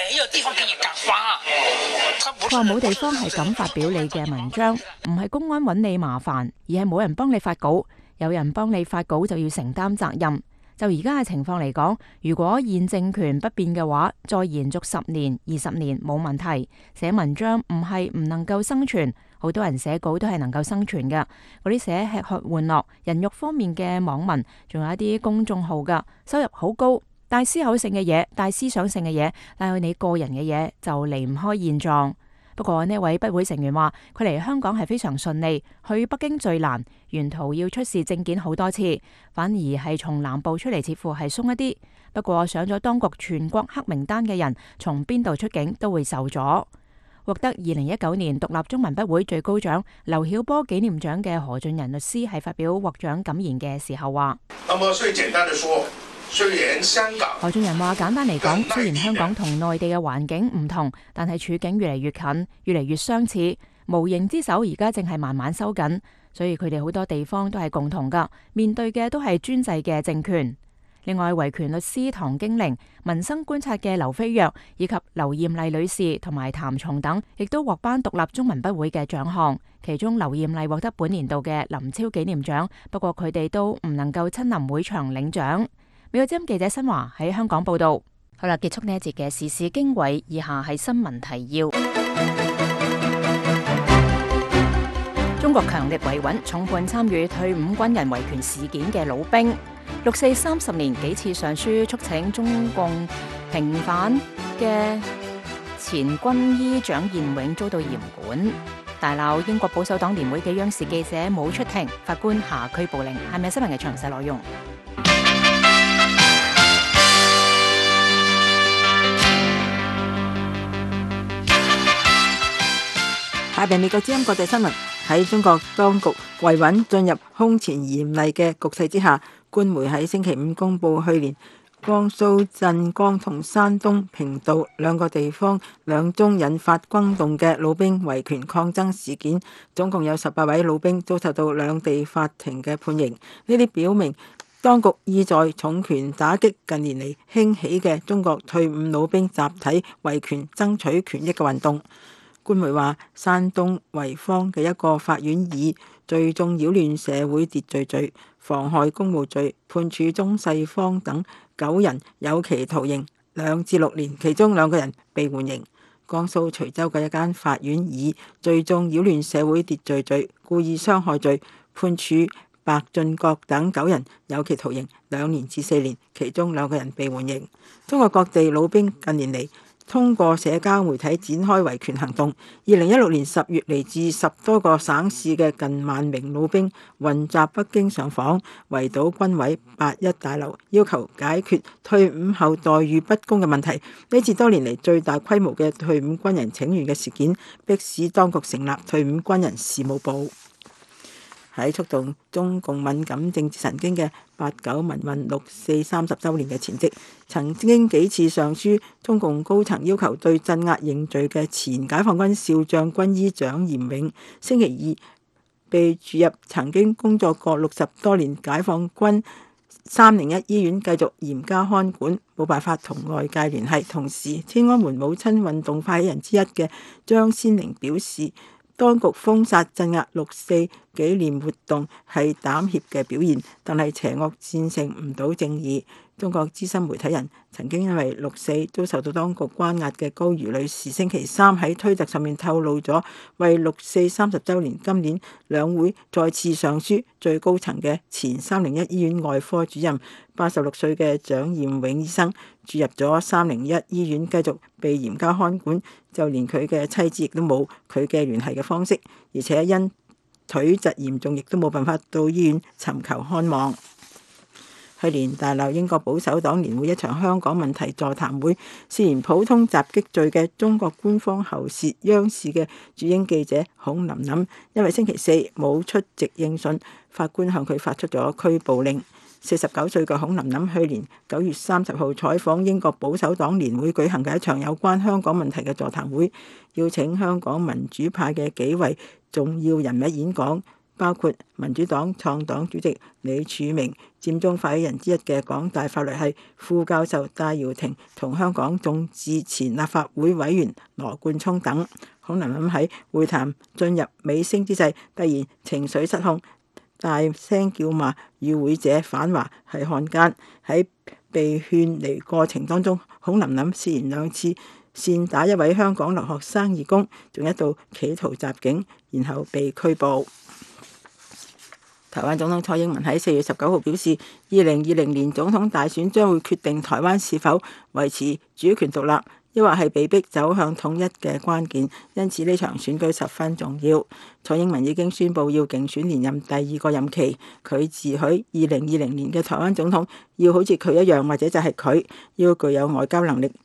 佢話冇地方係咁發表你嘅文章，唔係公安揾你麻煩，而係冇人幫你發稿。有人幫你發稿就要承擔責任。就而家嘅情況嚟講，如果現政權不變嘅話，再延續10年、20年冇問題。寫文章唔係唔能夠生存，好多人寫稿都係能夠生存嘅。嗰啲寫吃喝玩樂、人肉方面嘅網民，仲有一啲公眾號噶，收入好高。帶思考性嘅嘢，帶思想性嘅嘢，帶去你個人嘅嘢，就離唔開現狀。不過呢位筆會成員話，佢嚟香港係非常順利，去北京最難，沿途要出示證件好多次，反而係從南部出嚟似乎係鬆一啲。不過上咗當局全國黑名單嘅人，從邊度出境都會受阻。獲得2019年獨立中文筆會最高獎劉曉波紀念獎嘅何俊仁律師喺發表獲獎感言嘅時候話： 最簡單地說， 何俊仁話：簡單嚟講，雖然香港同內地嘅環境唔同，但係處境越嚟越近，越嚟越相似。無形之手而家正係慢慢收緊，所以佢哋好多地方都係共同噶，面對嘅都係專制嘅政權。 另外，維權律師唐經玲、民生觀察嘅劉飛躍以及劉艷麗女士同埋譚松等，亦都獲頒獨立中文筆會嘅獎項。其中劉艷麗獲得本年度嘅林超紀念獎，不過佢哋都唔能夠親臨會場領獎。美國之音記者新華喺香港報道。好啦，結束呢一節嘅時事經緯，以下係新聞提要。中國強力維穩，重判參與退伍軍人維權事件嘅老兵。六四30年幾次上書促請中共平反嘅前軍醫蔣彥永遭到嚴管。大鬧英國保守黨年會嘅央視記者冇出庭，法官下拘捕令。係咪新聞嘅詳細內容？ 下邊美國之音國際新聞。喺中國當局維穩進入空前嚴厲嘅局勢之下，官媒喺星期五公布去年江蘇鎮江同山東平度兩個地方兩宗引發轟動嘅老兵維權抗爭事件，總共有18位老兵遭受到兩地法庭嘅判刑。呢啲表明當局意在重拳打擊近年嚟興起嘅中國退伍老兵集體維權爭取權益嘅運動。官媒話，山東濰坊嘅一個法院以聚眾擾亂社會秩序罪、妨害公務罪判處鍾世芳等9人有期徒刑2至6年，其中2個人被緩刑。江蘇徐州嘅一間法院以聚眾擾亂社會秩序罪、故意傷害罪判處白俊國等9人有期徒刑2年至4年，其中2個人被緩刑。中國各地老兵近年嚟通過社交媒體展開維權行動。2016年10月，嚟自10多個省市嘅近萬名老兵雲集北京上訪，圍堵軍委81大樓，要求解決退伍後待遇不公嘅問題。呢次多年嚟最大規模嘅退伍軍人請願嘅事件，迫使當局成立退伍軍人事務部。喺觸動中共敏感政治神經嘅89民運6四30週年嘅前夕，曾經幾次上書中共高層要求對鎮壓認罪嘅前解放軍少將軍醫蔣彥永，星期二被注入曾經工作過60多年解放軍301醫院，繼續嚴加看管，冇辦法同外界聯繫。同時，天安門母親運動發起人之一嘅張先玲表示，當局封殺鎮壓6四紀念活動係膽怯嘅表現，但係邪惡戰勝唔到正義。中國資深媒體人曾經因為6四遭受到當局關押嘅高瑜女士，星期三喺推特上面透露咗，為6四30週年，今年兩會再次上書最高層嘅前301醫院外科主任86歲嘅蔣彥永醫生，注入咗301醫院，繼續被嚴加看管，就連佢嘅妻子亦都冇佢嘅聯繫嘅方式，而且因腿疾嚴重，亦都冇辦法到醫院尋求看望。去年大鬧英國保守黨年會一場香港問題座談會，涉嫌普通襲擊罪嘅中國官方喉舌央視嘅駐英記者孔琳琳，因為星期四冇出席應訊，法官向佢發出咗拘捕令。49歲嘅孔琳琳去年9月30號採訪英國保守黨年會舉行嘅一場有關香港問題嘅座談會，邀請香港民主派嘅幾位重要人物演講，包括民主黨創黨主席李柱銘、佔中發起人之一嘅港大法律系副教授戴耀廷同香港眾志前立法會委員羅冠聰等。孔琳琳喺會談進入尾聲之際，突然情緒失控，大聲叫罵與會者反華係漢奸。喺被勸離過程當中，孔琳琳涉嫌2次煽打一位香港留學生義工，仲一度企圖襲警，然後被拘捕。台灣總統蔡英文喺4月19號表示，2020年總統大選將會決定台灣是否維持主權獨立，抑或係被迫走向統一嘅關鍵，因此呢場選舉十分重要。蔡英文已經宣布要競選連任第2個任期，佢自許2020年嘅台灣總統要好似佢一樣，或者就係佢要具有外交能力，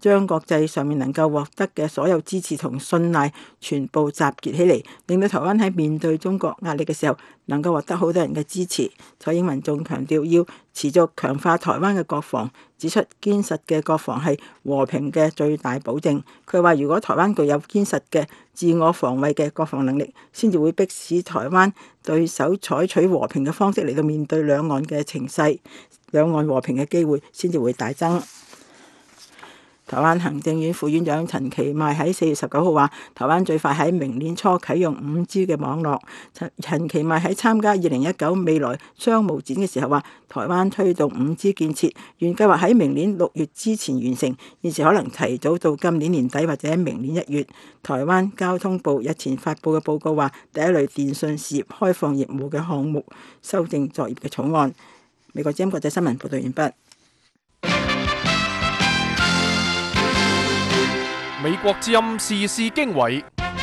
將國際上面能夠獲得嘅所有支持同信賴全部集結起嚟，令到台灣喺面對中國壓力嘅時候能夠獲得好多人嘅支持。蔡英文仲強調要持續強化台灣嘅國防，指出堅實嘅國防係和平嘅最大保證。佢話如果台灣具有堅實嘅自我防衛嘅國防能力，先至會迫使台灣對手採取和平嘅方式嚟到面對兩岸嘅情勢，兩岸和平嘅機會先至會大增。台灣行政院副院長陳其邁喺4月19號話，台灣最快喺明年初啟用5G 嘅網絡。陳其邁喺參加2019未來商務展嘅時候話，台灣推動5G 建設，原計劃喺明年6月之前完成，現時可能提早到今年年底或者明年1月。台灣交通部日前發布嘅報告話，第一類電信事業開放業務嘅項目修正作業嘅草案。美國之音國際新聞報道完畢。 美國之音時事經緯，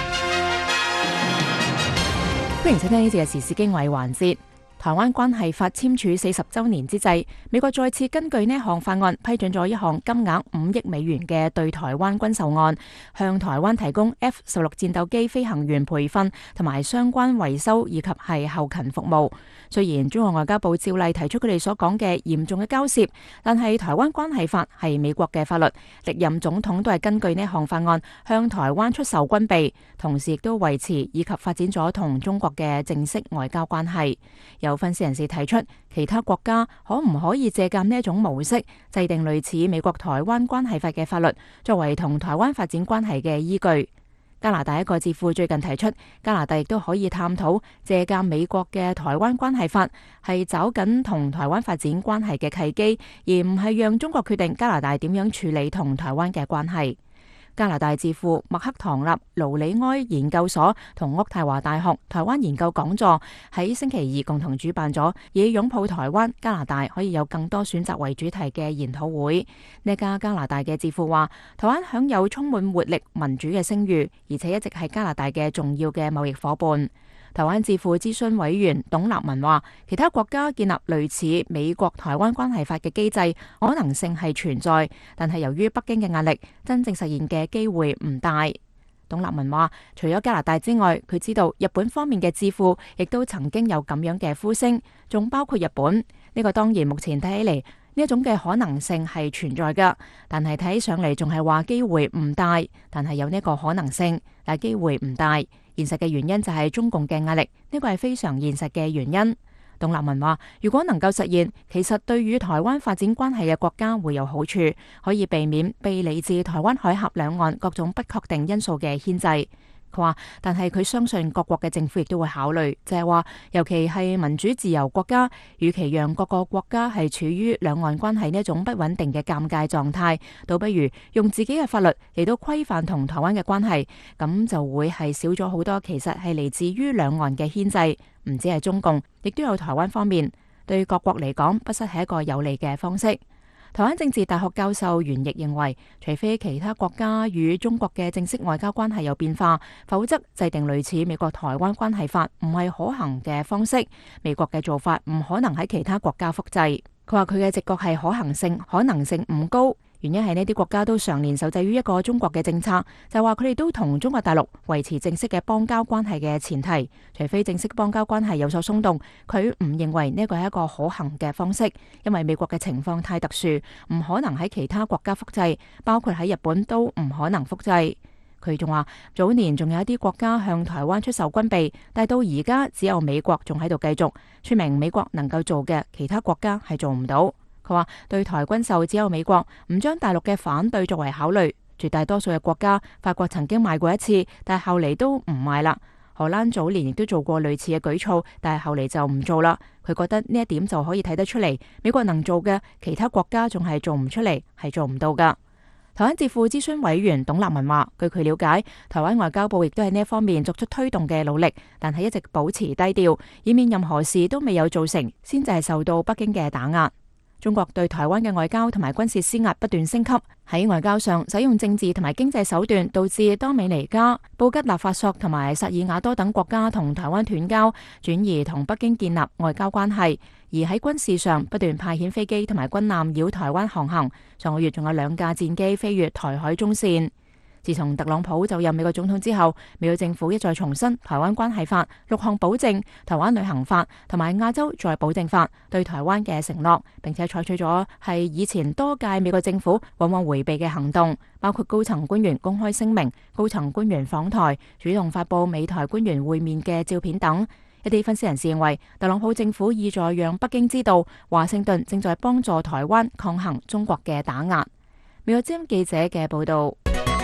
歡迎收聽呢節嘅時事經緯環節。台灣關係法簽署40週年之際，美國再次根據呢項法案批准咗一項金額5億美元嘅對台灣軍售案，向台灣提供 F-16戰鬥機飛行員培訓同埋相關維修以及係後勤服務。雖然中國外交部照例提出佢哋所講嘅嚴重嘅交涉，但係台灣關係法係美國嘅法律，歷任總統都係根據呢項法案向台灣出售軍備，同時亦都維持以及發展咗同中國嘅正式外交關係。有分析人士提出，其他國家可唔可以借鑑呢一種模式，制定類似美國台灣關係法嘅法律，作為同台灣發展關係嘅依據。加拿大一個智庫最近提出，加拿大亦都可以探討借鑑美國嘅台灣關係法，係找緊同台灣發展關係嘅契機，而唔係讓中國決定加拿大點樣處理同台灣嘅關係。加拿大智庫麥克唐納盧里埃研究所同渥太華大學台灣研究講座喺星期二共同主辦咗以擁抱台灣，加拿大可以有更多選擇為主題嘅研討會。呢家加拿大嘅智庫話，台灣享有充滿活力民主嘅聲譽，而且一直係加拿大嘅重要嘅貿易夥伴。台灣智庫諮詢委員董立文話，其他國家建立類似美國台灣關係法嘅機制可能性係存在，但係由於北京嘅壓力，真正實現嘅機會唔大。董立文話，除咗加拿大之外，佢知道日本方面嘅智庫亦都曾經有咁樣嘅呼聲，仲包括日本。呢個當然目前睇起嚟呢一種嘅可能性係存在㗎，但係睇上嚟仲係話機會唔大，但係有呢個可能性，但係機會唔大。現實嘅原因就係中共嘅壓力，呢個係非常現實嘅原因。董立文話，如果能夠實現，其實對於台灣發展關係嘅國家會有好處，可以避免被嚟自台灣海峽兩岸各種不確定因素嘅牽制。佢話，但係佢相信各國嘅政府亦都會考慮，就係話，尤其係民主自由國家，與其讓各個國家係處於兩岸關係呢一種不穩定嘅尷尬狀態，倒不如用自己嘅法律嚟到規範同台灣嘅關係，咁就會係少咗好多其實係嚟自於兩岸嘅牽制，唔止係中共，亦都有台灣方面，對各國嚟講不失係一個有利嘅方式。台灣政治大學教授袁奕認為，除非其他國家與中國嘅正式外交關係有變化，否則制定類似美國台灣關係法唔係可行嘅方式。美國嘅做法唔可能喺其他國家複製。佢話佢嘅直覺係可能性唔高。原因係呢啲國家都常年受制於一個中國嘅政策，就係話佢哋都同中國大陸維持正式嘅邦交關係嘅前提，除非正式邦交關係有所鬆動，佢唔認為呢個係一個可行嘅方式，因為美國嘅情況太特殊，唔可能喺其他國家複製，包括喺日本都唔可能複製。佢仲話，早年仲有一啲國家向台灣出售軍備，但係到而家只有美國仲喺度繼續，說明美國能夠做嘅，其他國家係做唔到。佢話對台軍售只有美國唔將大陸嘅反對作為考慮，絕大多數嘅國家，法國曾經賣過一次，但係後嚟都唔賣啦。荷蘭早年亦都做過類似嘅舉措，但係後嚟就唔做啦。佢覺得呢一點就可以睇得出嚟，美國能做嘅，其他國家仲係做唔出嚟，係做唔到噶。台灣智庫諮詢委員董立文話，據佢了解，台灣外交部亦都喺呢一方面作出推動嘅努力，但係一直保持低調，以免任何事都未有做成，先至係受到北京嘅打壓。 中國對台灣嘅外交同埋軍事施壓不斷升級，喺外交上使用政治同埋經濟手段，導致多美尼加、布吉納法索同埋薩爾瓦多等國家同台灣斷交，轉移同北京建立外交關係；而喺軍事上不斷派遣飛機同埋軍艦繞台灣航行，上個月仲有2架戰機飛越台海中線。自從特朗普就任美國總統之後，美國政府一再重申《台灣關係法》6項保證、台灣旅行法同埋亞洲再保證法對台灣嘅承諾，並且採取咗係以前多屆美國政府往往迴避嘅行動，包括高層官員公開聲明、高層官員訪台、主動發佈美台官員會面嘅照片等。一啲分析人士認為，特朗普政府意在讓北京知道華盛頓正在幫助台灣抗衡中國嘅打壓。美國之音記者嘅報導。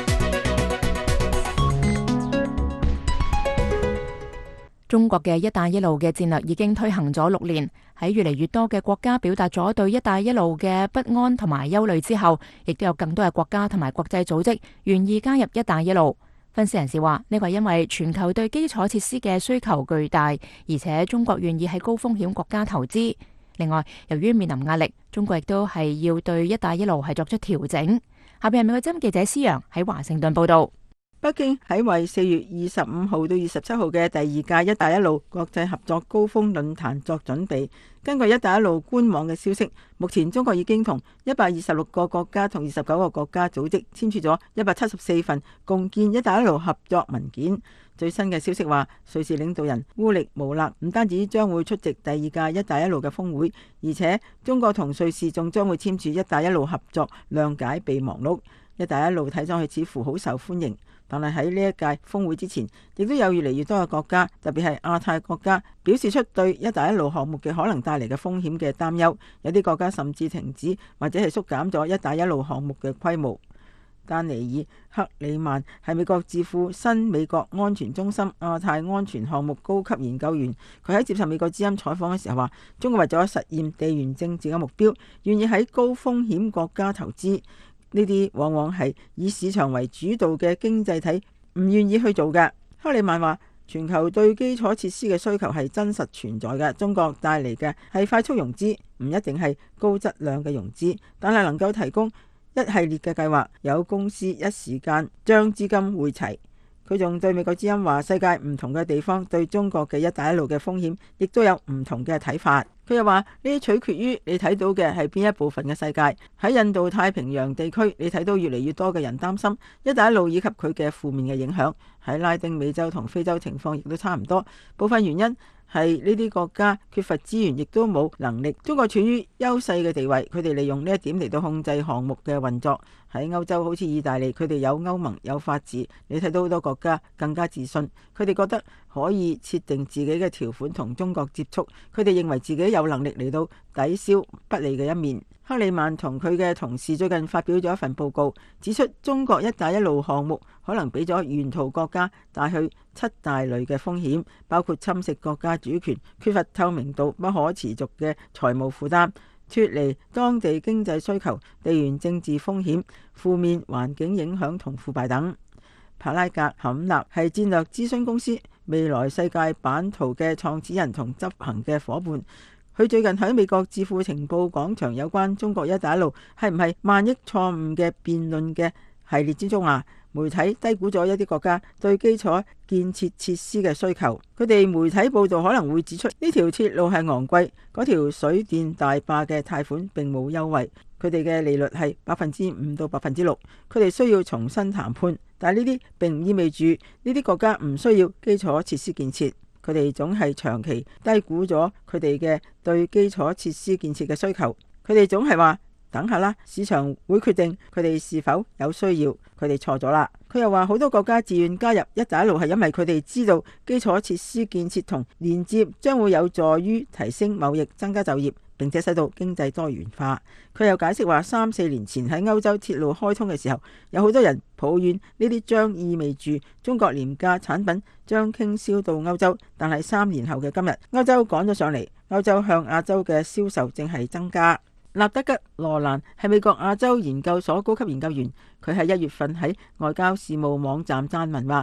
中國嘅「一帶一路」嘅戰略已經推行咗6年，喺越嚟越多嘅國家表達咗對「一帶一路」嘅不安同埋憂慮之後，亦都有更多嘅國家同埋國際組織願意加入「一帶一路」。分析人士話，呢個係因為全球對基礎設施嘅需求巨大，而且中國願意喺高風險國家投資。另外，由於面臨壓力，中國亦都係要對「一帶一路」係作出調整。下邊係美國之音記者施洋喺華盛頓報道。 北京喺為4月25號到27號嘅第2屆「一帶一路」國際合作高峰論壇作準備。根據「一帶一路」官網嘅消息，目前中國已經同126個國家同29個國家組織簽署咗174份共建「一帶一路」合作文件。最新嘅消息話，瑞士領導人烏力姆勒唔單止將會出席第2屆「一帶一路」嘅峰會，而且中國同瑞士仲將會簽署「一帶一路」合作諒解備忘錄。「一帶一路」睇上去似乎好受歡迎。但係喺呢一屆峰會之前，亦都有越嚟越多嘅國家，特別係亞太國家，表示出對一帶一路項目嘅可能帶嚟嘅風險嘅擔憂。有啲國家甚至停止或者係縮減咗一帶一路項目嘅規模。丹尼爾·克里曼係美國智庫新美國安全中心亞太安全項目高級研究員，佢喺接受美國之音採訪嘅時候話，中國為咗實現地緣政治嘅目標，願意喺高風險國家投資。呢啲往往係以市場為主導嘅經濟體唔願意去做嘅。克里曼話，全球對基礎設施嘅需求係真實存在嘅，中國帶嚟嘅係快速融資，唔一定係高質量嘅融資，但係能夠提供一系列嘅計劃，有公司一時間將資金匯齊。佢仲對美國之音話，世界唔同嘅地方對中國嘅一帶一路嘅風險亦都有唔同嘅睇法。佢又話，呢啲取決於你睇到嘅係邊一部分嘅世界。喺印度太平洋地區，你睇到越嚟越多嘅人擔心一帶一路以及佢嘅負面嘅影響。喺拉丁美洲同非洲情況亦都差唔多，部分原因係呢啲國家缺乏資源，亦都冇能力。中國處於優勢嘅地位，佢哋利用呢一點嚟到控制項目嘅運作。喺歐洲好似意大利，佢哋有歐盟有法治，你睇到好多國家更加自信，佢哋覺得可以設定自己嘅條款同中國接觸，佢哋認為自己有能力嚟到抵消不利嘅一面。克里曼同佢嘅同事最近發表咗一份報告，指出中國一帶一路項目可能俾咗沿途國家帶去7大類嘅風險，包括侵蝕國家主權、缺乏透明度、不可持續嘅財務負擔、脫離當地經濟需求、地緣政治風險、負面環境影響同腐敗等。帕拉格坎納係戰略諮詢公司未來世界版圖嘅創始人同執行嘅伙伴。佢最近喺美國智庫情報廣場有關中國一帶一路係唔係萬億錯誤嘅辯論嘅系列之中啊，媒體低估咗一啲國家對基礎建設設施嘅需求。佢哋媒體報道可能會指出，呢條鐵路係昂貴，嗰條水電大壩嘅貸款並冇優惠，佢哋嘅利率係5%到6%，佢哋需要重新談判。但係呢啲並唔意味住呢啲國家唔需要基礎設施建設。佢哋總係長期低估咗佢哋嘅對基礎設施建設嘅需求。佢哋總係話等下啦，市場會決定佢哋是否有需要。佢哋錯咗啦。佢又話好多國家自願加入一帶一路係因為佢哋知道基礎設施建設同連接將會有助於提升貿易、增加就業，並且使到經濟多元化。佢又解釋話3-4年前喺歐洲鐵路開通嘅時候，有好多人抱怨呢啲將意味住中國廉價產品將傾銷到歐洲，但係3年後嘅今日，歐洲趕咗上嚟，歐洲向亞洲嘅銷售正係增加。納德吉羅蘭係美國亞洲研究所高級研究員，佢喺1月份喺外交事務網站撰文話，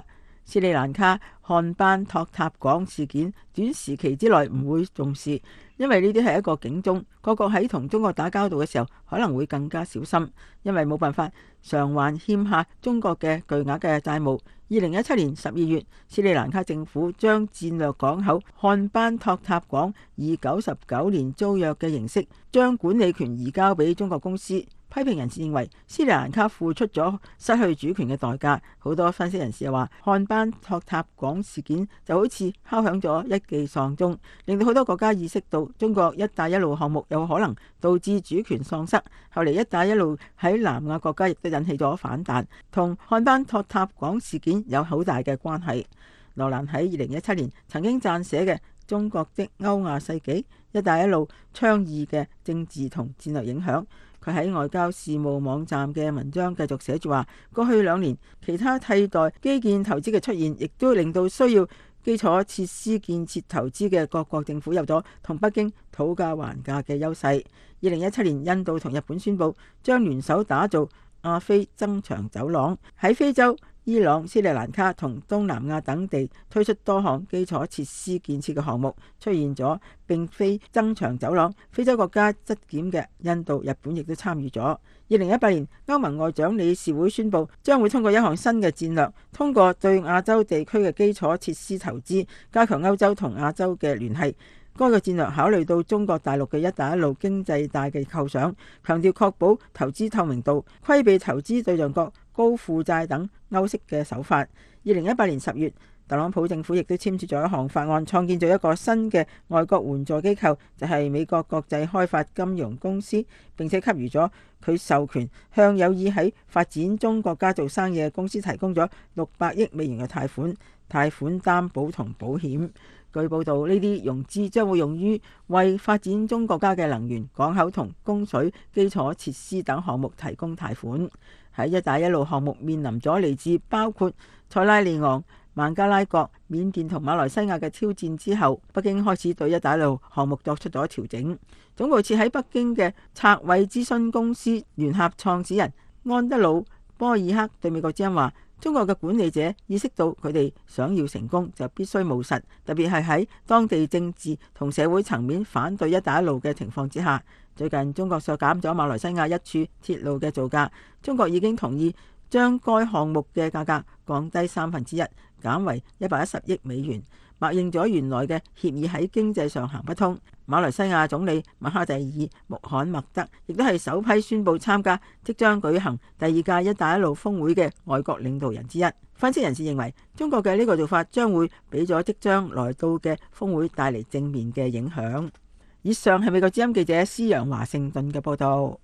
斯里蘭卡漢班托塔港事件短時期之內唔會重視，因為呢啲係一個警鐘，各國喺同中國打交道嘅時候可能會更加小心，因為冇辦法償還欠下中國嘅巨額嘅債務。2017年12月，斯里蘭卡政府將戰略港口漢班托塔港以99年租約嘅形式將管理權移交俾中國公司。批評人士認為斯里蘭卡付出咗失去主權嘅代價。好多分析人士又話，漢班托塔港事件就好似敲響咗一記喪鐘，令到好多國家意識到中國一帶一路項目有可能導致主權喪失。後嚟一帶一路喺南亞國家亦都引起咗反彈，同漢班托塔港事件有好大嘅關係。羅蘭喺2017年曾經撰寫嘅《中國的歐亞世紀：一帶一路倡議嘅政治同戰略影響》，佢喺外交事務網站嘅文章繼續寫住話，過去2年其他替代基建投資嘅出現，亦都令到需要基礎設施建設投資嘅各國政府有咗同北京討價還價嘅優勢。2017年，印度同日本宣布將聯手打造亞非增長走廊，喺非洲、伊朗、斯里蘭卡同東南亞等地推出多項基礎設施建設嘅項目，出現咗並非增長走廊。非洲國家質檢嘅印度、日本亦都參與咗。2018年，歐盟外長理事會宣布將會通過一項新嘅戰略，通過對亞洲地區嘅基礎設施投資，加強歐洲同亞洲嘅聯繫。該個戰略考慮到中國大陸嘅一帶一路經濟帶嘅構想，強調確保投資透明度、規避投資對象國高負債等歐式嘅手法。2018年10月，特朗普政府亦都簽署咗一項法案，創建咗一個新嘅外國援助機構，就係美國國際開發金融公司，並且給予咗佢授權，向有意喺發展中國家做生意嘅公司提供咗600億美元嘅貸款、貸款擔保同保險。據報道，呢啲融資將會用於為發展中國家嘅能源、港口同供水基礎設施等項目提供貸款。喺一帶一路項目面臨咗嚟自包括塞拉利昂、孟加拉國、緬甸同馬來西亞嘅挑戰之後，北京開始對一帶一路項目作出咗調整。總部設喺北京嘅策偉諮詢公司聯合創始人安德魯·波爾克對美國之音話，中國嘅管理者意識到佢哋想要成功就必須務實，特別係喺當地政治同社會層面反對一帶一路嘅情況之下。最近中國削減咗馬來西亞一處鐵路嘅造價，中國已經同意將該項目嘅價格降低1/3，減為110億美元，默認咗原來嘅協議喺經濟上行不通。馬來西亞總理馬哈蒂爾·穆罕默德亦都係首批宣布參加即將舉行第2屆一帶一路峰會嘅外國領導人之一。分析人士認為，中國嘅呢個做法將會俾咗即將來到嘅峰會帶嚟正面嘅影響。以上係美國之音記者施陽華盛頓嘅報道。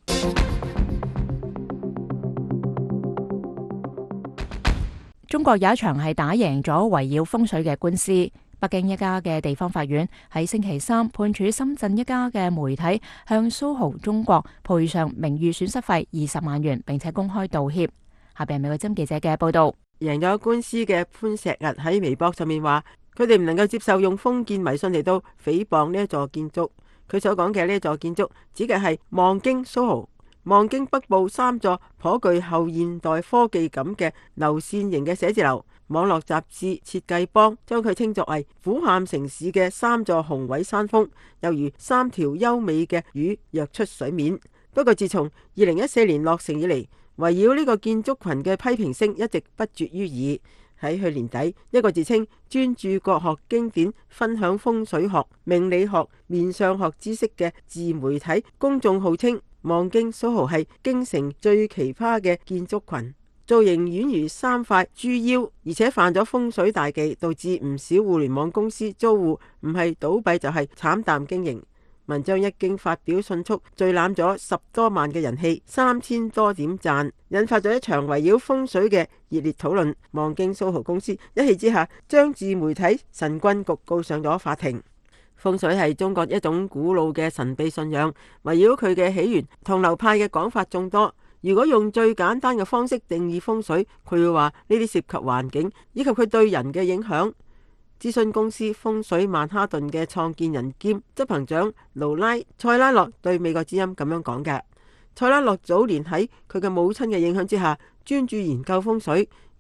中國有一場係打贏咗圍繞風水嘅官司。北京一家嘅地方法院喺星期三判處深圳一家嘅媒體向蘇豪中國賠償名譽損失費20萬元，並且公開道歉。下邊係美國之音記者嘅報道。 贏咗官司嘅潘石屹喺微博上面話，佢哋唔能夠接受用封建迷信嚟到誹謗呢一座建築。佢所講嘅呢一座建築指嘅係望京蘇豪。望京北部3座頗具後現代科技感嘅流線型嘅寫字樓，網絡雜誌設計幫將佢稱作為俯瞰城市嘅3座雄偉山峰，猶如3條優美嘅魚躍出水面。不過自從2014年落成以嚟，圍繞呢個建築群嘅批評聲一直不絕於耳。喺去年底，一個自稱專注國學經典、分享風水學、命理學、面相學知識嘅自媒體公眾號稱，望京蘇豪係京城最奇葩嘅建築群，造型宛如3塊豬腰，而且犯咗風水大忌，導致唔少互聯網公司租戶唔係倒閉就係慘淡經營。文章一經發表，迅速聚攬咗10多萬嘅人氣，3000多點讚，引發咗一場圍繞風水嘅熱烈討論。望京蘇豪公司一氣之下，將自媒體神棍局告上咗法庭。風水係中國一種古老嘅神秘信仰，圍繞佢嘅起源同流派嘅講法眾多。如果用最簡單嘅方式定義風水，佢會話呢啲涉及環境以及佢對人嘅影響。諮詢公司風水曼哈頓嘅創建人兼執行長勞拉塞拉洛對美國之音咁樣講嘅。塞拉洛早年喺佢嘅母親嘅影響之下，專注研究風水，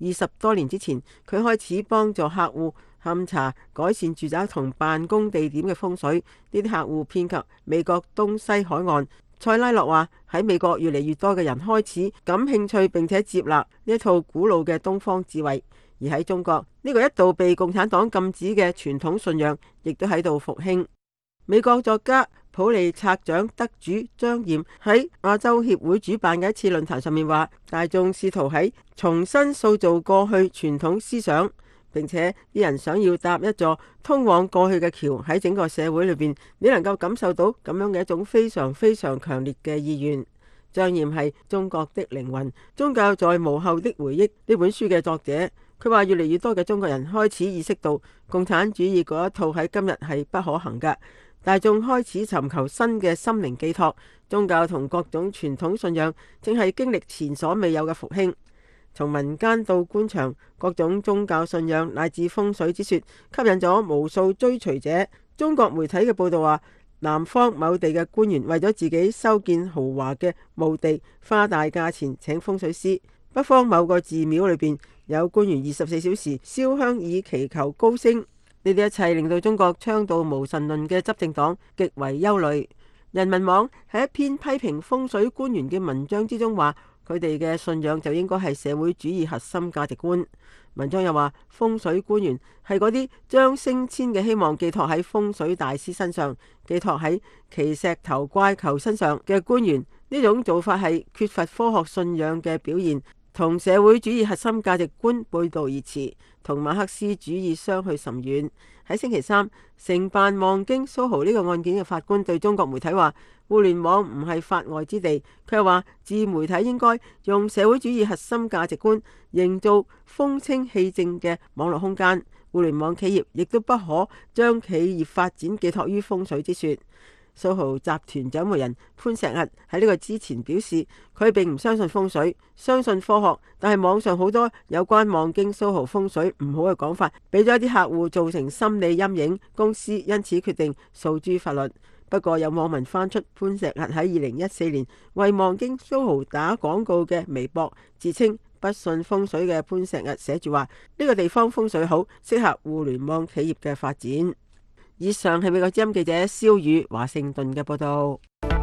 20多年之前，佢開始幫助客戶勘查改善住宅同辦公地點嘅風水。呢啲客戶遍及美國東西海岸。塞拉諾話：喺美國越嚟越多嘅人開始感興趣並且接納呢一套古老嘅東方智慧，而喺中國呢個一度被共產黨禁止嘅傳統信仰，亦都喺度復興。美國作家普利策獎得主張艷喺亞洲協會主辦嘅一次論壇上面話：大眾試圖喺重新塑造過去傳統思想，並且啲人想要搭一座通往過去嘅橋。喺整個社會裏邊，你能夠感受到咁樣嘅一種非常非常強烈嘅意願。張艷係中國的靈魂，宗教在無後的回憶呢本書嘅作者。佢話越嚟越多嘅中國人開始意識到共產主義嗰一套喺今日係不可行㗎。大眾開始尋求新嘅心靈寄託，宗教同各種傳統信仰正係經歷前所未有嘅復興。從民間到官場，各種宗教信仰乃至風水之說，吸引咗無數追隨者。中國媒體嘅報道話，南方某地嘅官員為咗自己修建豪華嘅墓地，花大價錢請風水師。北方某個寺廟裏邊有官員24小時燒香以祈求高升。呢啲一切令到中國倡導無神論嘅執政黨極為憂慮。人民網喺一篇批評風水官員嘅文章之中話，佢哋嘅信仰就應該係社會主義核心價值觀。文章又話，風水官員係嗰啲將升遷嘅希望寄託喺風水大師身上，寄託喺奇石頭怪球身上嘅官員。呢種做法係缺乏科學信仰嘅表現，同社會主義核心價值觀背道而馳，同馬克思主義相去甚遠。喺星期三，承辦望京蘇豪呢個案件嘅法官對中國媒體話，互聯網唔係法外之地。佢又話，自媒體應該用社會主義核心價值觀，營造風清氣正嘅網絡空間。互聯網企業亦都不可將企業發展寄託於風水之說。蘇豪集團掌門人潘石屹喺呢個之前表示，佢並唔相信風水，相信科學，但係網上好多有關望京蘇豪風水唔好嘅講法，俾咗一啲客戶造成心理陰影，公司因此決定訴諸法律。不過有網民翻出潘石屹喺2014年為望京蘇豪打廣告嘅微博，自稱不信風水嘅潘石屹寫住話，呢個地方風水好，適合互聯網企業嘅發展。以上係美國之音記者蕭宇華盛頓嘅報道。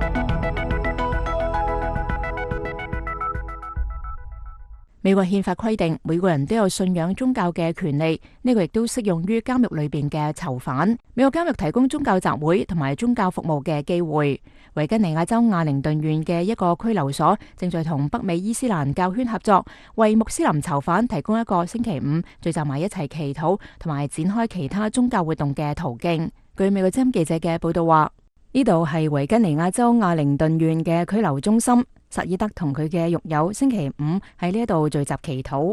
美國憲法規定，每個人都有信仰宗教嘅權利，呢個亦都適用於監獄裏邊嘅囚犯。美國監獄提供宗教集會同埋宗教服務嘅機會。維吉尼亞州亞靈頓縣嘅一個拘留所正在同北美伊斯蘭教圈合作，為穆斯林囚犯提供一個星期五聚集埋一齊祈禱同埋展開其他宗教活動嘅途徑。據美國之音記者嘅報道話，呢度係維吉尼亞州亞靈頓縣嘅拘留中心。薩爾德同佢嘅獄友星期五喺呢一度聚集祈禱。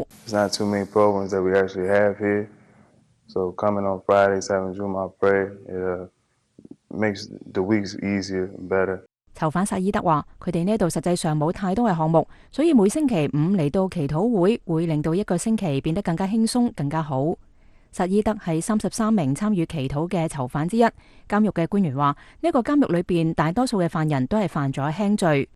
囚犯薩爾德話，佢哋呢度實際上冇太多嘅項目，所以每星期五嚟到祈禱會令到一個星期變得更加輕鬆，更加好。薩爾德係33名參與祈禱嘅囚犯之一。監獄嘅官員話，呢個監獄裏邊大多數嘅犯人都係犯咗輕罪。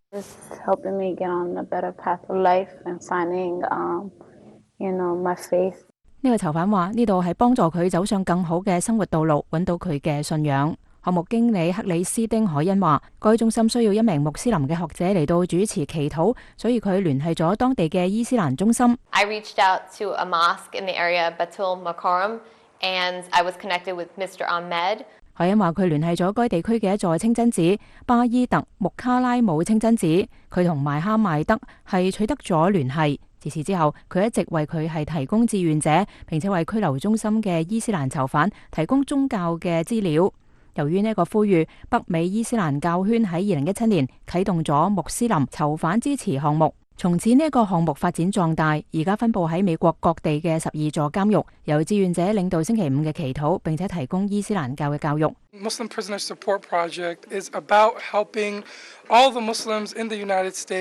呢個囚犯話，呢度係幫助佢走上更好嘅生活道路，揾到佢嘅信仰。項目經理克里斯丁海恩話，該中心需要一名穆斯林嘅學者嚟到主持祈禱，所以佢聯繫咗當地嘅伊斯蘭中心。 I reached out to a mosque in the area, Batul Makaram, and I was connected with Mr. Ahmed. 海恩話佢聯繫咗該地區嘅一座清真寺巴伊特穆卡拉姆清真寺，佢同埋哈邁德係取得咗聯繫。自此之後，佢一直為佢係提供志願者，並且為拘留中心嘅伊斯蘭囚犯提供宗教嘅資料。由於呢個呼籲，北美伊斯蘭教圈喺2017年啟動咗穆斯林囚犯支持項目，從此呢個項目發展壯大，而家分布喺美國各地嘅12座監獄，由志願者領導星期五嘅祈禱，並且提供伊斯蘭教嘅教育。 Muslim Prisoner Support Project is about helping all the Muslims in the United States.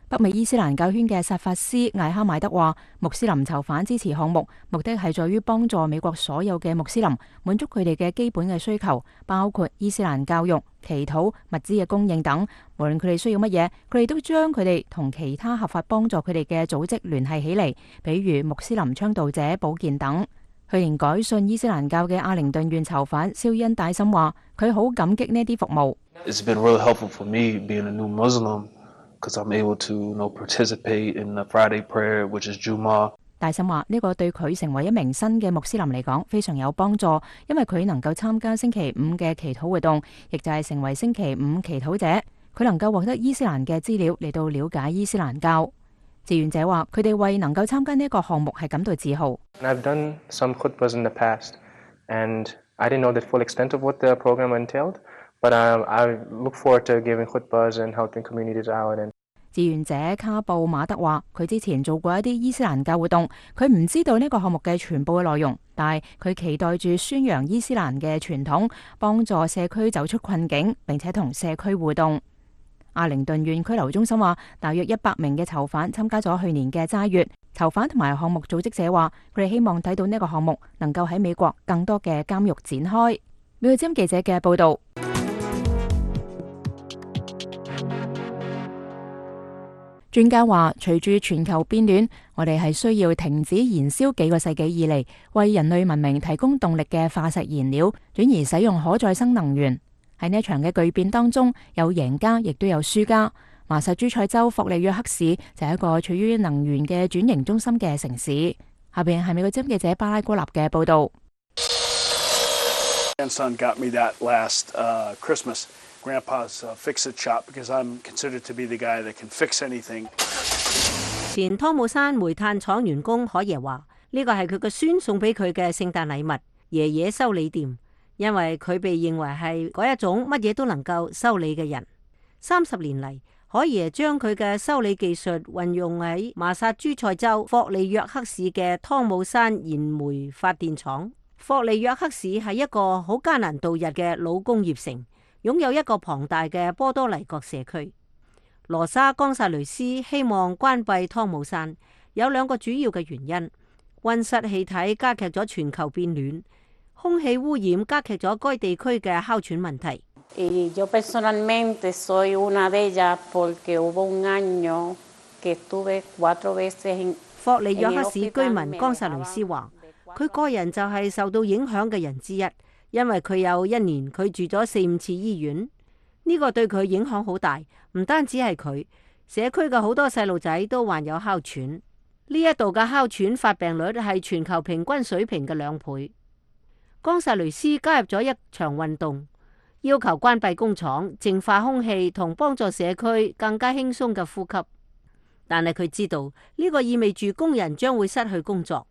北美伊斯蘭教圈嘅薩法斯艾哈邁德話，穆斯林囚犯支持項目目的係在於幫助美國所有嘅穆斯林滿足佢哋嘅基本嘅需求，包括伊斯蘭教育、祈禱、物資嘅供應等。無論佢哋需要乜嘢，佢哋都將佢哋同其他合法幫助佢哋嘅組織聯繫起嚟，比如穆斯林倡導者保健等。去年改信伊斯蘭教嘅阿靈頓縣囚犯肖恩戴森話，佢好感激呢啲服務。 It's been really helpful for me being a new Muslim, because I'm able to participate in the Friday prayer, which is Jumu'ah. 戴森話呢個對佢成為一名新嘅穆斯林嚟講非常有幫助，因為佢能夠參加星期五嘅祈禱活動，亦就係成為星期五祈禱者。佢能夠獲得伊斯蘭嘅資料嚟到了解伊斯蘭教。志願者話佢哋為能夠參加呢一個項目係感到自豪。 I've done some khutbahs in the past, and I didn't know the full extent of what the program entailed, but I look forward to giving khutbahs and helping communities out. 志願者卡布馬德話：佢之前做過一啲伊斯蘭教活動，佢唔知道呢個項目嘅全部嘅內容，但係佢期待住宣揚伊斯蘭嘅傳統，幫助社區走出困境，並且同社區互動。阿靈頓縣拘留中心話，大約100名嘅囚犯參加咗去年嘅齋月。囚犯同埋項目組織者話，佢哋希望睇到呢個項目能夠喺美國更多嘅監獄展開。美國之音記者嘅報導。專家話，隨住全球變暖，我哋係需要停止燃燒幾個世紀以嚟為人類文明提供動力嘅化石燃料，轉而使用可再生能源。喺呢一場嘅巨變當中，有贏家，亦都有輸家。麻薩諸塞州霍利約克市就係一個處於能源嘅轉型中心嘅城市。下邊係美國之音記者巴拉哥納嘅報導。 Grandson got me that last Christmas. Grandpa's fix-it shop because I'm considered to be the guy that can fix anything. 前湯姆山煤炭廠員工可爺話：呢個係佢個孫送俾佢嘅聖誕禮物，爺爺修理店，因為佢被認為係嗰一種乜嘢都能夠修理嘅人。30年嚟，可爺將佢嘅修理技術運用喺麻薩諸塞州霍利約克市嘅湯姆山燃煤發電廠。霍利約克市係一個好艱難度日嘅老工業城。擁有一個龐大嘅波多黎各社區。羅莎岡薩雷斯希望關閉湯姆山，有2個主要嘅原因：溫室氣體加劇咗全球變暖，空氣污染加劇咗該地區嘅哮喘問題。霍利約克市居民岡薩雷斯話：佢個人就係受到影響嘅人之一。因為佢有1年佢住咗4-5次醫院，呢個對佢影響好大。唔單止係佢，社區嘅好多細路仔都患有哮喘。呢一度嘅哮喘發病率係全球平均水平嘅2倍。岡薩雷斯加入咗一場運動，要求關閉工廠、淨化空氣同幫助社區更加輕鬆嘅呼吸。但係佢知道呢個意味住工人將會失去工作。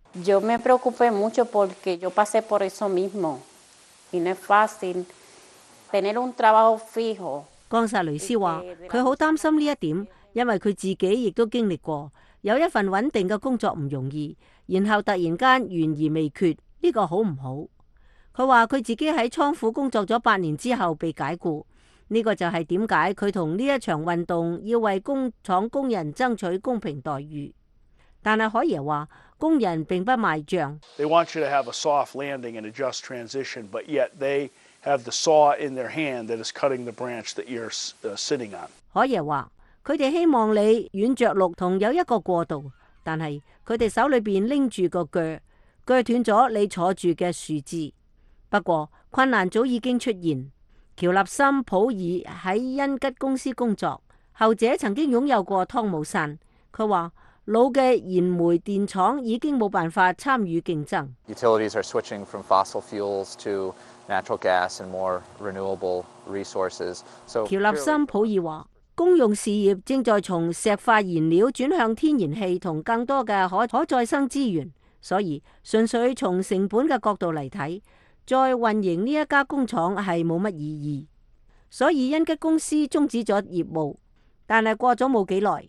岡薩雷斯話：佢好擔心呢一點，因為佢自己亦都經歷過有一份穩定嘅工作唔容易，然後突然間懸而未決，呢個好唔好？佢話佢自己喺倉庫工作咗8年之後被解僱，呢個就係點解佢同呢一場運動要為工廠工人爭取公平待遇。但係可爺話，工人並不賣賬。 They want you to have a soft landing and a just transition, but yet they have the saw in their hand that is cutting the branch that you're sitting on. 可爺話，佢哋希望你軟着陸同有一個過渡，但係佢哋手裏邊拎住個鋸斷咗你坐住嘅樹枝。不過困難早已經出現。喬立森普爾喺恩吉公司工作，後者曾經擁有過湯姆山。佢話：老嘅燃煤電廠已經冇辦法參與競爭。 Utilities are switching from fossil fuels to natural gas and more renewable resources. 喬立森普爾話：公用事業正在從石化燃料轉向天然氣同更多嘅可再生資源，所以純粹從成本嘅角度嚟睇，再運營呢一家工廠係冇乜意義。所以恩吉公司終止咗業務，但係過咗冇幾耐。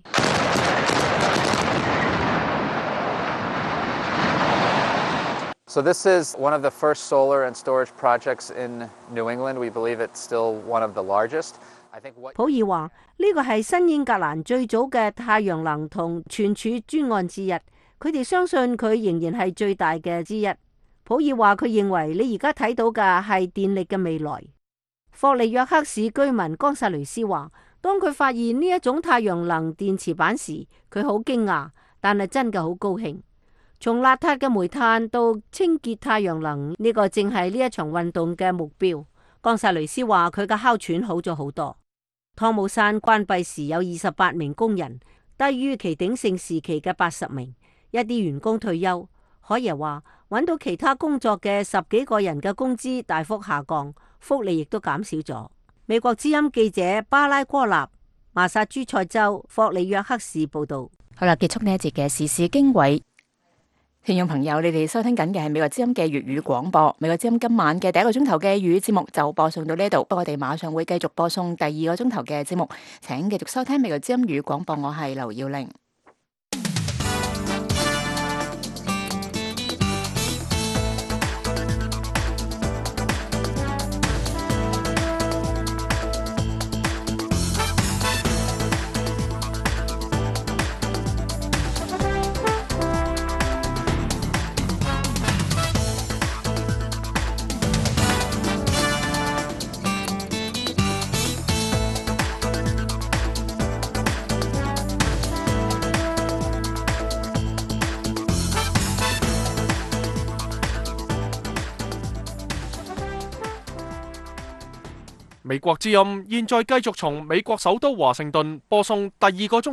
So this is one of the first solar and storage projects in New England. We believe it's still one of the largest. 普爾話呢個係新英格蘭最早嘅太陽能同存儲專案之一，佢哋相信佢仍然係最大嘅之一。普爾話佢認為你而家睇到嘅係電力嘅未來。霍利約克市居民岡薩雷斯話，當佢發現呢一種太陽能電池板時，佢好驚訝，但係真嘅好高興。從邋遢嘅煤炭到清潔太陽能，呢個正係呢一場運動嘅目標。岡薩雷斯話佢嘅哮喘好咗好多。湯姆山關閉時有28名工人，低於其鼎盛時期嘅80名。一啲員工退休。海耶話揾到其他工作嘅10幾個人嘅工資大幅下降，福利亦都減少咗。美國之音記者巴拉哥納，麻薩諸塞州霍利約克市報道。 好啦，結束呢一節嘅時事經緯。聽眾朋友，你哋收聽緊嘅係美國之音嘅粵語廣播。美國之音今晚嘅第一個鐘頭嘅粵語節目就播送到呢度，不過我哋馬上會繼續播送第二個鐘頭嘅節目，請繼續收聽美國之音粵語廣播。我係劉耀玲。 美國之音現在繼續從美國首都華盛頓播送第二個鐘